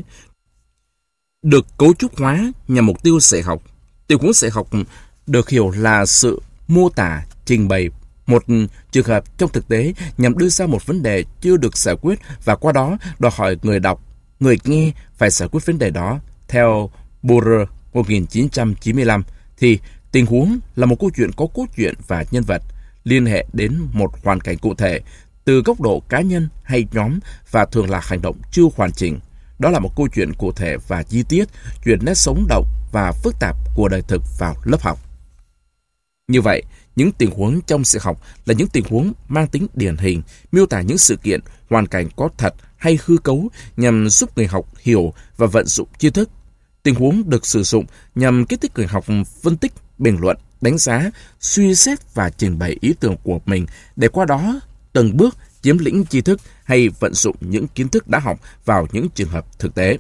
được cấu trúc hóa nhằm mục tiêu dạy học. Tình huống dạy học được hiểu là sự mô tả, trình bày một trường hợp trong thực tế nhằm đưa ra một vấn đề chưa được giải quyết và qua đó đòi hỏi người đọc, người nghe phải giải quyết vấn đề đó theo Theo Borer 1995 thì tình huống là một câu chuyện có cốt truyện và nhân vật liên hệ đến một hoàn cảnh cụ thể từ góc độ cá nhân hay nhóm và thường là hành động chưa hoàn chỉnh. Đó là một câu chuyện cụ thể và chi tiết, chuyển nét sống động và phức tạp của đời thực vào lớp học. Như vậy, những tình huống trong sự học là những tình huống mang tính điển hình, miêu tả những sự kiện, hoàn cảnh có thật hay hư cấu nhằm giúp người học hiểu và vận dụng tri thức. Tình huống được sử dụng nhằm kích thích người học phân tích, bình luận, đánh giá, suy xét và trình bày ý tưởng của mình để qua đó từng bước chiếm lĩnh tri thức hay vận dụng những kiến thức đã học vào những trường hợp thực tế.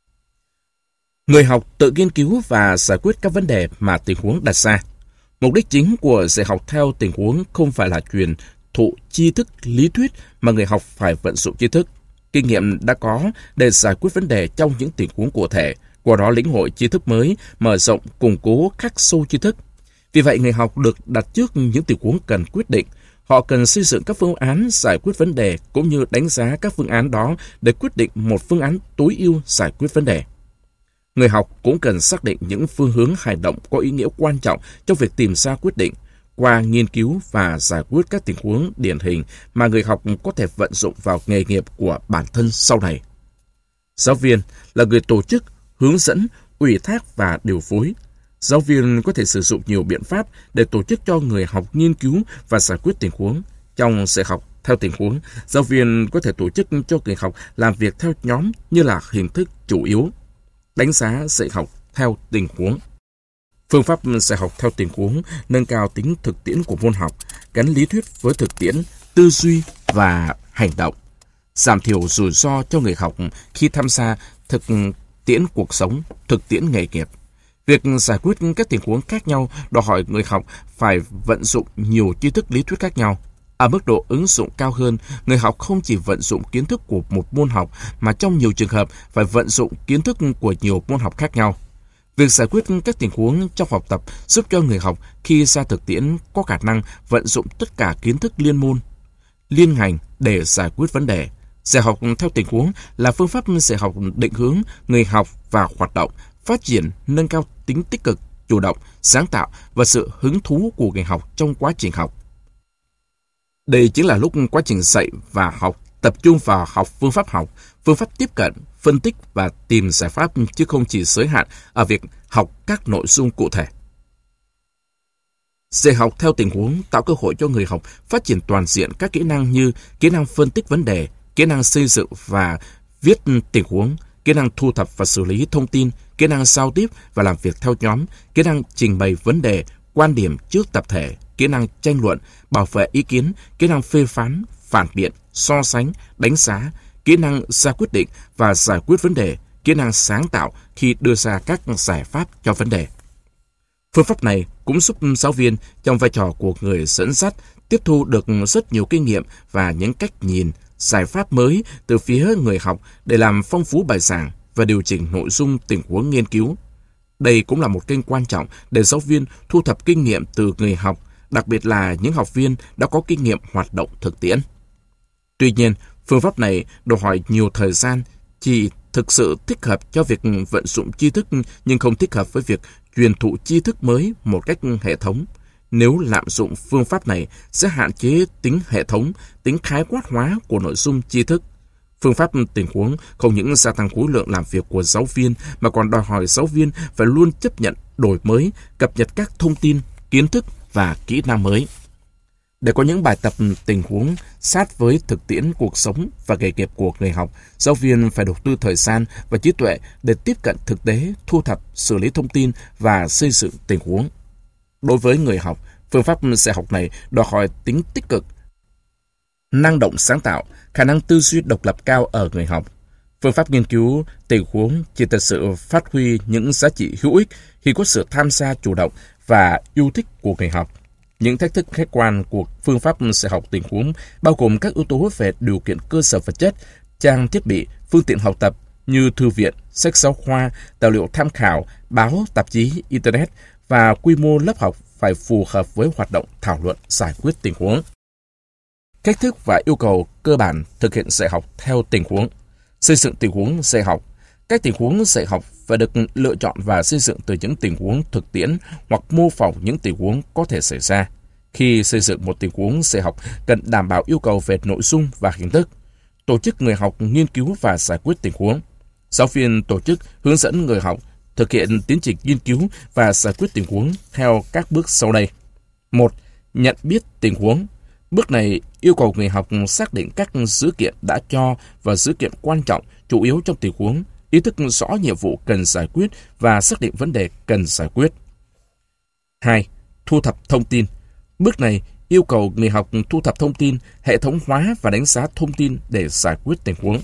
Người học tự nghiên cứu và giải quyết các vấn đề mà tình huống đặt ra. Mục đích chính của dạy học theo tình huống không phải là truyền thụ tri thức lý thuyết mà người học phải vận dụng tri thức, kinh nghiệm đã có để giải quyết vấn đề trong những tình huống cụ thể, qua đó lĩnh hội tri thức mới, mở rộng, củng cố, khắc sâu tri thức. Vì vậy, người học được đặt trước những tình huống cần quyết định. Họ cần xây dựng các phương án giải quyết vấn đề cũng như đánh giá các phương án đó để quyết định một phương án tối ưu giải quyết vấn đề. Người học cũng cần xác định những phương hướng hành động có ý nghĩa quan trọng trong việc tìm ra quyết định qua nghiên cứu và giải quyết các tình huống điển hình mà người học có thể vận dụng vào nghề nghiệp của bản thân sau này. Giáo viên là người tổ chức, hướng dẫn, ủy thác và điều phối. Giáo viên có thể sử dụng nhiều biện pháp để tổ chức cho người học nghiên cứu và giải quyết tình huống. Trong dạy học theo tình huống, giáo viên có thể tổ chức cho người học làm việc theo nhóm như là hình thức chủ yếu. Đánh giá dạy học theo tình huống. Phương pháp dạy học theo tình huống nâng cao tính thực tiễn của môn học, gắn lý thuyết với thực tiễn, tư duy và hành động, giảm thiểu rủi ro cho người học khi tham gia thực tiễn cuộc sống, thực tiễn nghề nghiệp. Việc giải quyết các tình huống khác nhau đòi hỏi người học phải vận dụng nhiều tri thức lý thuyết khác nhau. Ở mức độ ứng dụng cao hơn, người học không chỉ vận dụng kiến thức của một môn học mà trong nhiều trường hợp phải vận dụng kiến thức của nhiều môn học khác nhau. Việc giải quyết các tình huống trong học tập giúp cho người học khi ra thực tiễn có khả năng vận dụng tất cả kiến thức liên môn, liên ngành để giải quyết vấn đề. Dạy học theo tình huống là phương pháp dạy học định hướng người học và hoạt động, phát triển, nâng cao tính tích cực, chủ động, sáng tạo và sự hứng thú của người học trong quá trình học. Đây chính là lúc quá trình dạy và học tập trung vào học, phương pháp tiếp cận, phân tích và tìm giải pháp chứ không chỉ giới hạn ở việc học các nội dung cụ thể. Dạy học theo tình huống tạo cơ hội cho người học phát triển toàn diện các kỹ năng như kỹ năng phân tích vấn đề, kỹ năng xây dựng và viết tình huống, kỹ năng thu thập và xử lý thông tin, kỹ năng giao tiếp và làm việc theo nhóm, kỹ năng trình bày vấn đề, quan điểm trước tập thể, kỹ năng tranh luận, bảo vệ ý kiến, kỹ năng phê phán, phản biện, so sánh, đánh giá, kỹ năng ra quyết định và giải quyết vấn đề, kỹ năng sáng tạo khi đưa ra các giải pháp cho vấn đề. Phương pháp này cũng giúp giáo viên trong vai trò của người dẫn dắt tiếp thu được rất nhiều kinh nghiệm và những cách nhìn, giải pháp mới từ phía người học để làm phong phú bài giảng và điều chỉnh nội dung tình huống nghiên cứu. Đây cũng là một kênh quan trọng để giáo viên thu thập kinh nghiệm từ người học, đặc biệt là những học viên đã có kinh nghiệm hoạt động thực tiễn. Tuy nhiên, phương pháp này đòi hỏi nhiều thời gian, chỉ thực sự thích hợp cho việc vận dụng tri thức nhưng không thích hợp với việc truyền thụ tri thức mới một cách hệ thống. Nếu lạm dụng phương pháp này sẽ hạn chế tính hệ thống, tính khái quát hóa của nội dung tri thức. Phương pháp tình huống không những gia tăng khối lượng làm việc của giáo viên mà còn đòi hỏi giáo viên phải luôn chấp nhận đổi mới, cập nhật các thông tin, kiến thức và kỹ năng mới. Để có những bài tập tình huống sát với thực tiễn cuộc sống và nghề nghiệp của người học, giáo viên phải đầu tư thời gian và trí tuệ để tiếp cận thực tế, thu thập, xử lý thông tin và xây dựng tình huống. Đối với người học, phương pháp dạy học này đòi hỏi tính tích cực, năng động sáng tạo, khả năng tư duy độc lập cao ở người học. Phương pháp nghiên cứu tình huống chỉ thật sự phát huy những giá trị hữu ích khi có sự tham gia chủ động và yêu thích của người học. Những thách thức khách quan của phương pháp dạy học tình huống bao gồm các yếu tố về điều kiện cơ sở vật chất, trang thiết bị, phương tiện học tập như thư viện, sách giáo khoa, tài liệu tham khảo, báo, tạp chí, Internet và quy mô lớp học phải phù hợp với hoạt động thảo luận giải quyết tình huống. Cách thức và yêu cầu cơ bản thực hiện dạy học theo tình huống. Xây dựng tình huống dạy học. Các tình huống dạy học phải được lựa chọn và xây dựng từ những tình huống thực tiễn hoặc mô phỏng những tình huống có thể xảy ra. Khi xây dựng một tình huống dạy học cần đảm bảo yêu cầu về nội dung và hình thức. Tổ chức người học nghiên cứu và giải quyết tình huống. Giáo viên tổ chức hướng dẫn người học thực hiện tiến trình nghiên cứu và giải quyết tình huống theo các bước sau đây. 1. Nhận biết tình huống. Bước này yêu cầu người học xác định các dữ kiện đã cho và dữ kiện quan trọng, chủ yếu trong tình huống, ý thức rõ nhiệm vụ cần giải quyết và xác định vấn đề cần giải quyết. 2. Thu thập thông tin. Bước này yêu cầu người học thu thập thông tin, hệ thống hóa và đánh giá thông tin để giải quyết tình huống.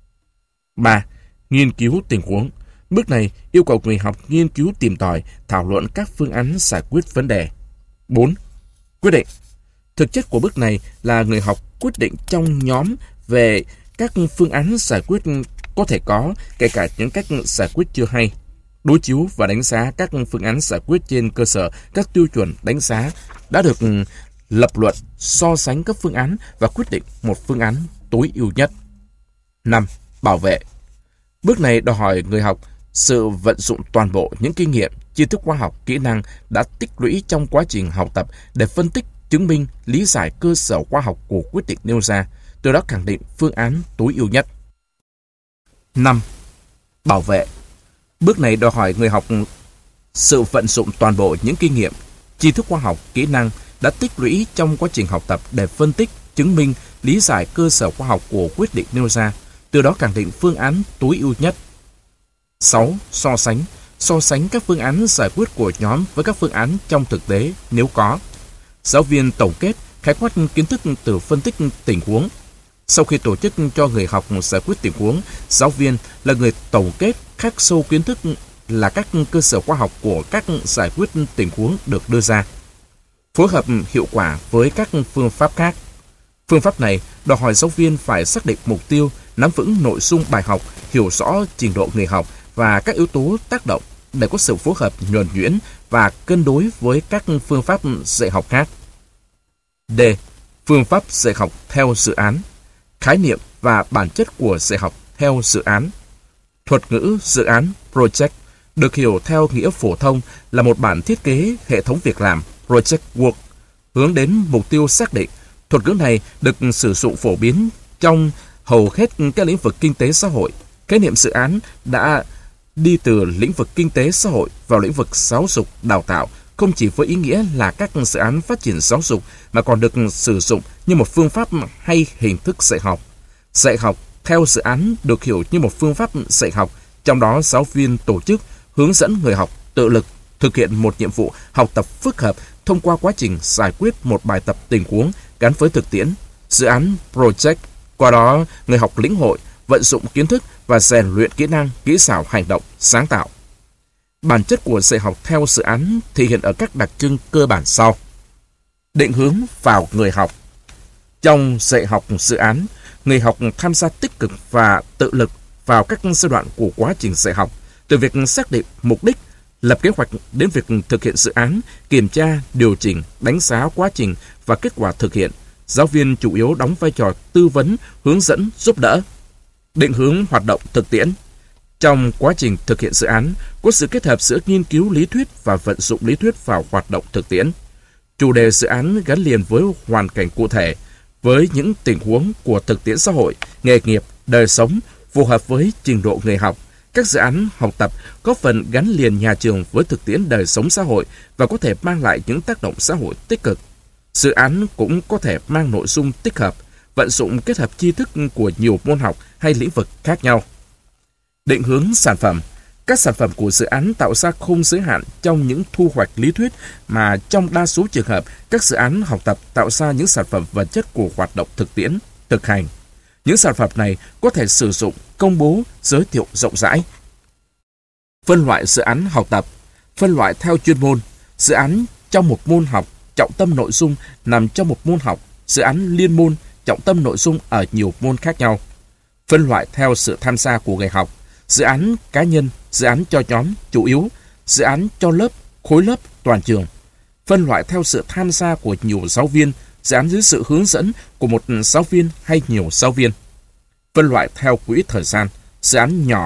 3. Nghiên cứu tình huống. Bước này yêu cầu người học nghiên cứu tìm tòi, thảo luận các phương án giải quyết vấn đề. 4. Quyết định. Thực chất của bước này là người học quyết định trong nhóm về các phương án giải quyết có thể có, kể cả những cách giải quyết chưa hay. Đối chiếu và đánh giá các phương án giải quyết trên cơ sở các tiêu chuẩn đánh giá đã được lập luận, so sánh các phương án và quyết định một phương án tối ưu nhất. 5. Bảo vệ. Bước này đòi hỏi người học sự vận dụng toàn bộ những kinh nghiệm, tri thức khoa học, kỹ năng đã tích lũy trong quá trình học tập để phân tích, chứng minh, lý giải cơ sở khoa học của quyết định nêu ra, từ đó khẳng định phương án tối ưu nhất. 5. Bảo vệ. Bước này đòi hỏi người học sự vận dụng toàn bộ những kinh nghiệm, tri thức khoa học, kỹ năng đã tích lũy trong quá trình học tập để phân tích, chứng minh, lý giải cơ sở khoa học của quyết định nêu ra, từ đó khẳng định phương án tối ưu nhất. 6. So sánh. So sánh các phương án giải quyết của nhóm với các phương án trong thực tế nếu có. Giáo viên tổng kết, khái quát kiến thức từ phân tích tình huống. Sau khi tổ chức cho người học giải quyết tình huống, giáo viên là người tổng kết, khắc sâu kiến thức là các cơ sở khoa học của các giải quyết tình huống được đưa ra. Phối hợp hiệu quả với các phương pháp khác. Phương pháp này đòi hỏi giáo viên phải xác định mục tiêu, nắm vững nội dung bài học, hiểu rõ trình độ người học và các yếu tố tác động để có sự phối hợp nhuần nhuyễn và cân đối với các phương pháp dạy học khác. D. Phương pháp dạy học theo dự án. Khái niệm và bản chất của dạy học theo dự án. Thuật ngữ dự án project được hiểu theo nghĩa phổ thông là một bản thiết kế hệ thống việc làm project work hướng đến mục tiêu xác định. Thuật ngữ này được sử dụng phổ biến trong hầu hết các lĩnh vực kinh tế xã hội. Khái niệm dự án đã đi từ lĩnh vực kinh tế xã hội vào lĩnh vực giáo dục đào tạo, không chỉ với ý nghĩa là các dự án phát triển giáo dục mà còn được sử dụng như một phương pháp hay hình thức dạy học. Dạy học theo dự án được hiểu như một phương pháp dạy học, trong đó giáo viên tổ chức hướng dẫn người học tự lực thực hiện một nhiệm vụ học tập phức hợp thông qua quá trình giải quyết một bài tập tình huống gắn với thực tiễn. Dự án project, qua đó người học lĩnh hội, vận dụng kiến thức và rèn luyện kỹ năng, kỹ xảo hành động, sáng tạo. Bản chất của dạy học theo dự án thể hiện ở các đặc trưng cơ bản sau. Định hướng vào người học. Trong dạy học dự án, người học tham gia tích cực và tự lực vào các giai đoạn của quá trình dạy học, từ việc xác định mục đích, lập kế hoạch đến việc thực hiện dự án, kiểm tra, điều chỉnh, đánh giá quá trình và kết quả thực hiện. Giáo viên chủ yếu đóng vai trò tư vấn, hướng dẫn, giúp đỡ. Định hướng hoạt động thực tiễn. Trong quá trình thực hiện dự án, có sự kết hợp giữa nghiên cứu lý thuyết và vận dụng lý thuyết vào hoạt động thực tiễn. Chủ đề dự án gắn liền với hoàn cảnh cụ thể, với những tình huống của thực tiễn xã hội, nghề nghiệp, đời sống, phù hợp với trình độ người học. Các dự án học tập có phần gắn liền nhà trường với thực tiễn đời sống xã hội và có thể mang lại những tác động xã hội tích cực. Dự án cũng có thể mang nội dung tích hợp, vận dụng kết hợp tri thức của nhiều môn học hay lĩnh vực khác nhau. Định hướng sản phẩm. Các sản phẩm của dự án tạo ra không giới hạn trong những thu hoạch lý thuyết, mà trong đa số trường hợp, các dự án học tập tạo ra những sản phẩm vật chất của hoạt động thực tiễn, thực hành. Những sản phẩm này có thể sử dụng, công bố, giới thiệu rộng rãi. Phân loại dự án học tập. Phân loại theo chuyên môn. Dự án trong một môn học, trọng tâm nội dung nằm trong một môn học. Dự án liên môn, trọng tâm nội dung ở nhiều môn khác nhau. Phân loại theo sự tham gia của người học. Dự án cá nhân, dự án cho nhóm, chủ yếu, dự án cho lớp, khối lớp, toàn trường. Phân loại theo sự tham gia của nhiều giáo viên, dự án dưới sự hướng dẫn của một giáo viên hay nhiều giáo viên. Phân loại theo quỹ thời gian, dự án nhỏ,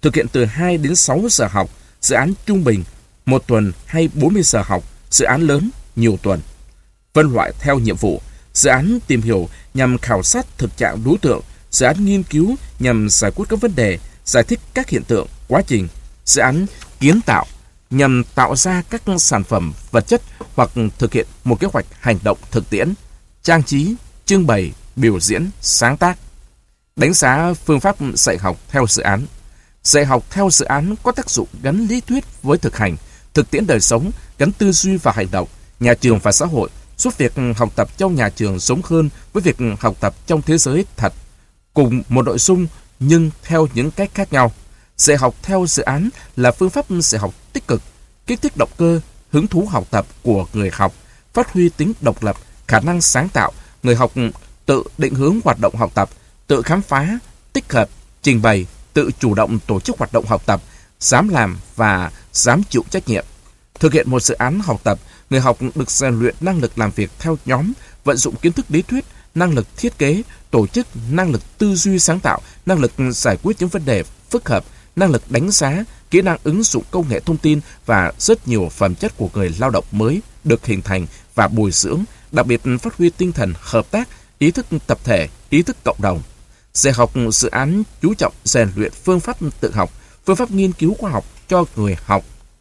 thực hiện từ 2 đến 6 giờ học, dự án trung bình, 1 tuần hay 40 giờ học, dự án lớn, nhiều tuần. Phân loại theo nhiệm vụ, dự án tìm hiểu nhằm khảo sát thực trạng đối tượng, dự án nghiên cứu nhằm giải quyết các vấn đề, giải thích các hiện tượng, quá trình, dự án kiến tạo nhằm tạo ra các sản phẩm vật chất hoặc thực hiện một kế hoạch hành động thực tiễn, trang trí, trưng bày, biểu diễn, sáng tác. Đánh giá phương pháp dạy học theo dự án. Dạy học theo dự án có tác dụng gắn lý thuyết với thực hành, thực tiễn đời sống, gắn tư duy và hành động, nhà trường và xã hội, giúp việc học tập trong nhà trường giống hơn với việc học tập trong thế giới thật, cùng một nội dung nhưng theo những cách khác nhau. Dạy học theo dự án là phương pháp dạy học tích cực, kích thích động cơ, hứng thú học tập của người học, phát huy tính độc lập, khả năng sáng tạo, người học tự định hướng hoạt động học tập, tự khám phá, tích hợp, trình bày, tự chủ động tổ chức hoạt động học tập, dám làm và dám chịu trách nhiệm. Thực hiện một dự án học tập, người học được rèn luyện năng lực làm việc theo nhóm, vận dụng kiến thức lý thuyết, năng lực thiết kế, tổ chức, năng lực tư duy sáng tạo, năng lực giải quyết những vấn đề phức hợp, năng lực đánh giá, kỹ năng ứng dụng công nghệ thông tin và rất nhiều phẩm chất của người lao động mới được hình thành và bồi dưỡng, đặc biệt phát huy tinh thần hợp tác, ý thức tập thể, ý thức cộng đồng. Dạy học dự án chú trọng rèn luyện phương pháp tự học, phương pháp nghiên cứu khoa học cho người học.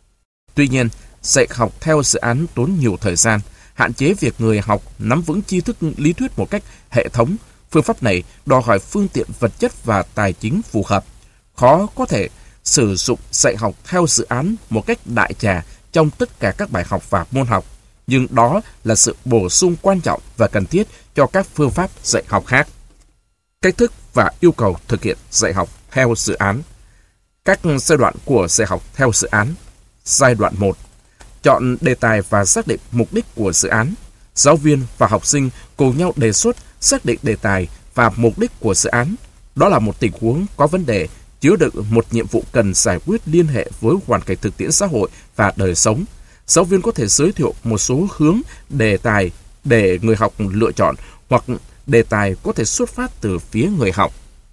Tuy nhiên, dạy học theo dự án tốn nhiều thời gian, hạn chế việc người học nắm vững tri thức lý thuyết một cách hệ thống. Phương pháp này đòi hỏi phương tiện vật chất và tài chính phù hợp. Khó có thể sử dụng dạy học theo dự án một cách đại trà trong tất cả các bài học và môn học, nhưng đó là sự bổ sung quan trọng và cần thiết cho các phương pháp dạy học khác. Cách thức và yêu cầu thực hiện dạy học theo dự án. Các giai đoạn của dạy học theo dự án. Giai đoạn 1. Chọn đề tài và xác định mục đích của dự án. Giáo viên và học sinh cùng nhau đề xuất, xác định đề tài và mục đích của dự án. Đó là một tình huống có vấn đề, chứa đựng một nhiệm vụ cần giải quyết liên hệ với hoàn cảnh thực tiễn xã hội và đời sống. Giáo viên có thể giới thiệu một số hướng đề tài để người học lựa chọn, hoặc đề tài có thể xuất phát từ phía người học.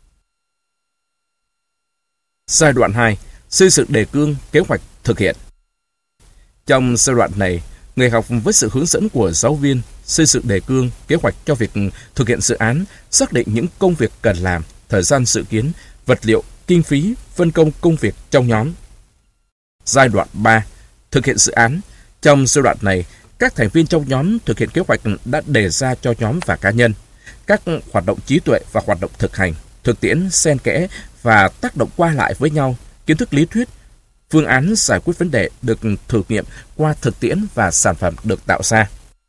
Giai đoạn 2. Xây dựng đề cương, kế hoạch thực hiện. Trong giai đoạn này, người học với sự hướng dẫn của giáo viên xây dựng đề cương, kế hoạch cho việc thực hiện dự án, xác định những công việc cần làm, thời gian dự kiến, vật liệu, kinh phí, phân công công việc trong nhóm. Giai đoạn 3. Thực hiện dự án. Trong giai đoạn này, các thành viên trong nhóm thực hiện kế hoạch đã đề ra cho nhóm và cá nhân. Các hoạt động trí tuệ và hoạt động thực hành, thực tiễn xen kẽ và tác động qua lại với nhau, kiến thức lý thuyết, phương án giải quyết vấn đề được thử nghiệm qua thực tiễn và sản phẩm được tạo ra.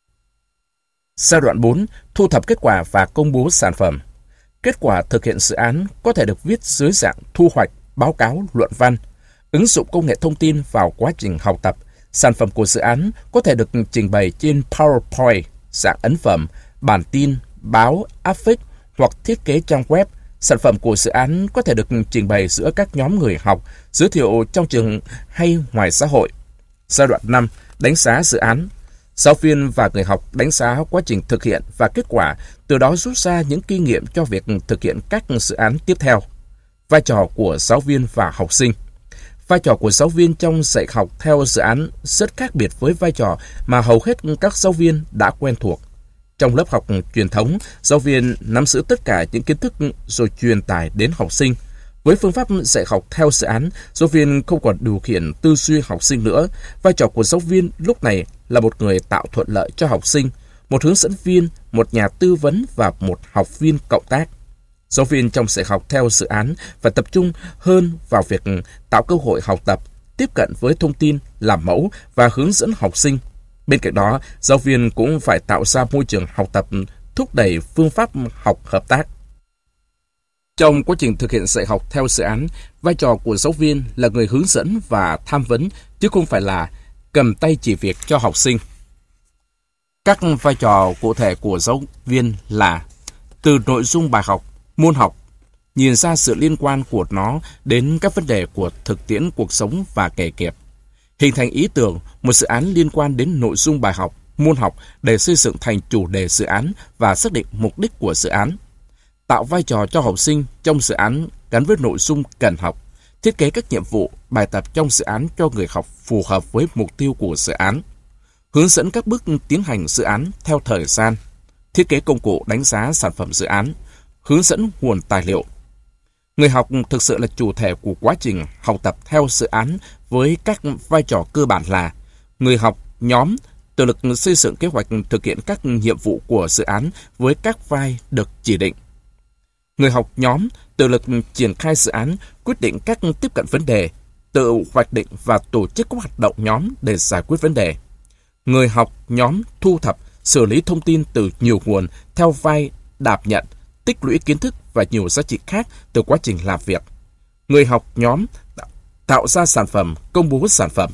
Giai đoạn 4. Thu thập kết quả và công bố sản phẩm. Kết quả thực hiện dự án có thể được viết dưới dạng thu hoạch, báo cáo, luận văn. Ứng dụng công nghệ thông tin vào quá trình học tập. Sản phẩm của dự án có thể được trình bày trên PowerPoint, dạng ấn phẩm, bản tin, báo, áp phích hoặc thiết kế trang web. Sản phẩm của dự án có thể được trình bày giữa các nhóm người học, giới thiệu trong trường hay ngoài xã hội. Giai đoạn 5. Đánh giá dự án. Giáo viên và người học đánh giá quá trình thực hiện và kết quả, từ đó rút ra những kinh nghiệm cho việc thực hiện các dự án tiếp theo. Vai trò của giáo viên và học sinh. Vai trò của giáo viên trong dạy học theo dự án rất khác biệt với vai trò mà hầu hết các giáo viên đã quen thuộc. Trong lớp học truyền thống, giáo viên nắm giữ tất cả những kiến thức rồi truyền tải đến học sinh. Với phương pháp dạy học theo dự án, giáo viên không còn điều khiển tư duy học sinh nữa. Vai trò của giáo viên lúc này là một người tạo thuận lợi cho học sinh, một hướng dẫn viên, một nhà tư vấn và một học viên cộng tác. Giáo viên trong dạy học theo dự án phải tập trung hơn vào việc tạo cơ hội học tập, tiếp cận với thông tin, làm mẫu và hướng dẫn học sinh. Bên cạnh đó, giáo viên cũng phải tạo ra môi trường học tập thúc đẩy phương pháp học hợp tác. Trong quá trình thực hiện dạy học theo dự án, vai trò của giáo viên là người hướng dẫn và tham vấn, chứ không phải là cầm tay chỉ việc cho học sinh. Các vai trò cụ thể của giáo viên là từ nội dung bài học, môn học, nhìn ra sự liên quan của nó đến các vấn đề của thực tiễn cuộc sống và nghề nghiệp. Hình thành ý tưởng, một dự án liên quan đến nội dung bài học, môn học để xây dựng thành chủ đề dự án và xác định mục đích của dự án. Tạo vai trò cho học sinh trong dự án gắn với nội dung cần học. Thiết kế các nhiệm vụ, bài tập trong dự án cho người học phù hợp với mục tiêu của dự án. Hướng dẫn các bước tiến hành dự án theo thời gian. Thiết kế công cụ đánh giá sản phẩm dự án. Hướng dẫn nguồn tài liệu. Người học thực sự là chủ thể của quá trình học tập theo dự án với các vai trò cơ bản là người học, nhóm, tự lực xây dựng kế hoạch thực hiện các nhiệm vụ của dự án với các vai được chỉ định. Người học nhóm tự lực triển khai dự án, quyết định cách tiếp cận vấn đề, tự hoạch định và tổ chức các hoạt động nhóm để giải quyết vấn đề. Người học nhóm thu thập, xử lý thông tin từ nhiều nguồn theo vai đảm nhận, tích lũy kiến thức và nhiều giá trị khác từ quá trình làm việc. Người học nhóm tạo ra sản phẩm, công bố sản phẩm.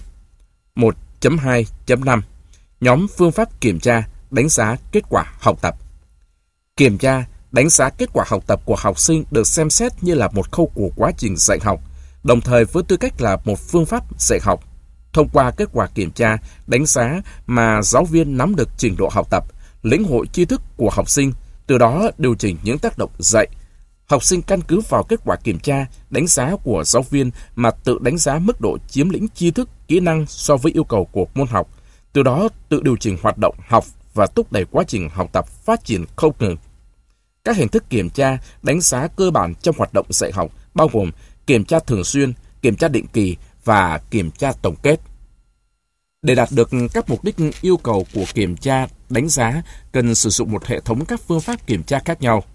1.2.5 Nhóm phương pháp kiểm tra, đánh giá kết quả học tập. Kiểm tra, đánh giá kết quả học tập của học sinh được xem xét như là một khâu của quá trình dạy học, đồng thời với tư cách là một phương pháp dạy học. Thông qua kết quả kiểm tra, đánh giá mà giáo viên nắm được trình độ học tập, lĩnh hội tri thức của học sinh, từ đó điều chỉnh những tác động dạy. Học sinh căn cứ vào kết quả kiểm tra, đánh giá của giáo viên mà tự đánh giá mức độ chiếm lĩnh tri thức, kỹ năng so với yêu cầu của môn học, từ đó tự điều chỉnh hoạt động học và thúc đẩy quá trình học tập phát triển không ngừng. Các hình thức kiểm tra, đánh giá cơ bản trong hoạt động dạy học bao gồm kiểm tra thường xuyên, kiểm tra định kỳ và kiểm tra tổng kết. Để đạt được các mục đích yêu cầu của kiểm tra, đánh giá, cần sử dụng một hệ thống các phương pháp kiểm tra khác nhau.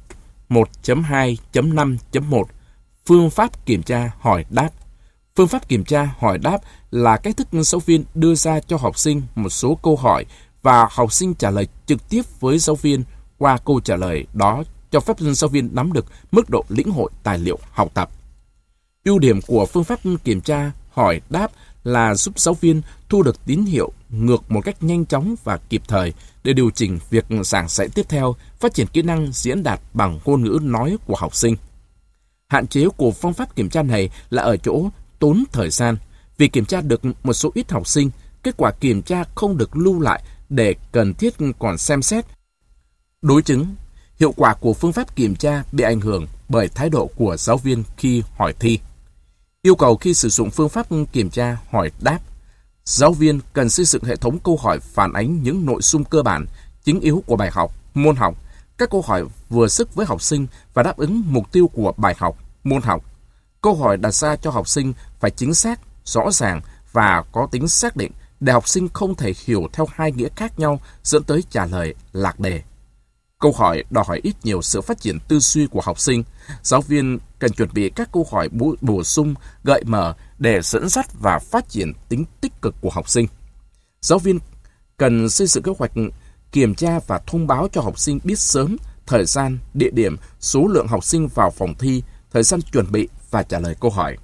1.2.5.1 Phương pháp kiểm tra hỏi đáp. Phương pháp kiểm tra hỏi đáp là cách thức giáo viên đưa ra cho học sinh một số câu hỏi và học sinh trả lời trực tiếp với giáo viên qua câu trả lời đó, cho phép giáo viên nắm được mức độ lĩnh hội tài liệu học tập. Ưu điểm của phương pháp kiểm tra hỏi đáp là giúp giáo viên thu được tín hiệu ngược một cách nhanh chóng và kịp thời để điều chỉnh việc giảng dạy tiếp theo, phát triển kỹ năng diễn đạt bằng ngôn ngữ nói của học sinh. Hạn chế của phương pháp kiểm tra này là ở chỗ tốn thời gian. Vì kiểm tra được một số ít học sinh, kết quả kiểm tra không được lưu lại để cần thiết còn xem xét. Đối chứng, hiệu quả của phương pháp kiểm tra bị ảnh hưởng bởi thái độ của giáo viên khi hỏi thi. Yêu cầu khi sử dụng phương pháp kiểm tra hỏi đáp, giáo viên cần xây dựng hệ thống câu hỏi phản ánh những nội dung cơ bản, chính yếu của bài học, môn học. Các câu hỏi vừa sức với học sinh và đáp ứng mục tiêu của bài học, môn học. Câu hỏi đặt ra cho học sinh phải chính xác, rõ ràng và có tính xác định để học sinh không thể hiểu theo hai nghĩa khác nhau dẫn tới trả lời lạc đề. Câu hỏi đòi hỏi ít nhiều sự phát triển tư duy của học sinh. Giáo viên cần chuẩn bị các câu hỏi bổ sung, gợi mở để dẫn dắt và phát triển tính tích cực của học sinh. Giáo viên cần xây dựng kế hoạch kiểm tra và thông báo cho học sinh biết sớm thời gian, địa điểm, số lượng học sinh vào phòng thi, thời gian chuẩn bị và trả lời câu hỏi.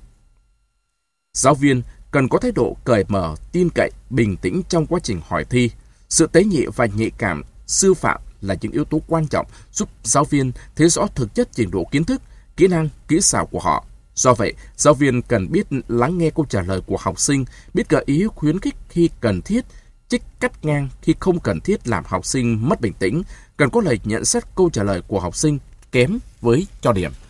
Giáo viên cần có thái độ cởi mở, tin cậy, bình tĩnh trong quá trình hỏi thi. Sự tế nhị và nhạy cảm sư phạm là những yếu tố quan trọng giúp giáo viên thấy rõ thực chất trình độ kiến thức, kỹ năng, kỹ xảo của họ. Do vậy, giáo viên cần biết lắng nghe câu trả lời của học sinh, biết gợi ý khuyến khích khi cần thiết, trích cắt ngang khi không cần thiết làm học sinh mất bình tĩnh, cần có lời nhận xét câu trả lời của học sinh kém với cho điểm.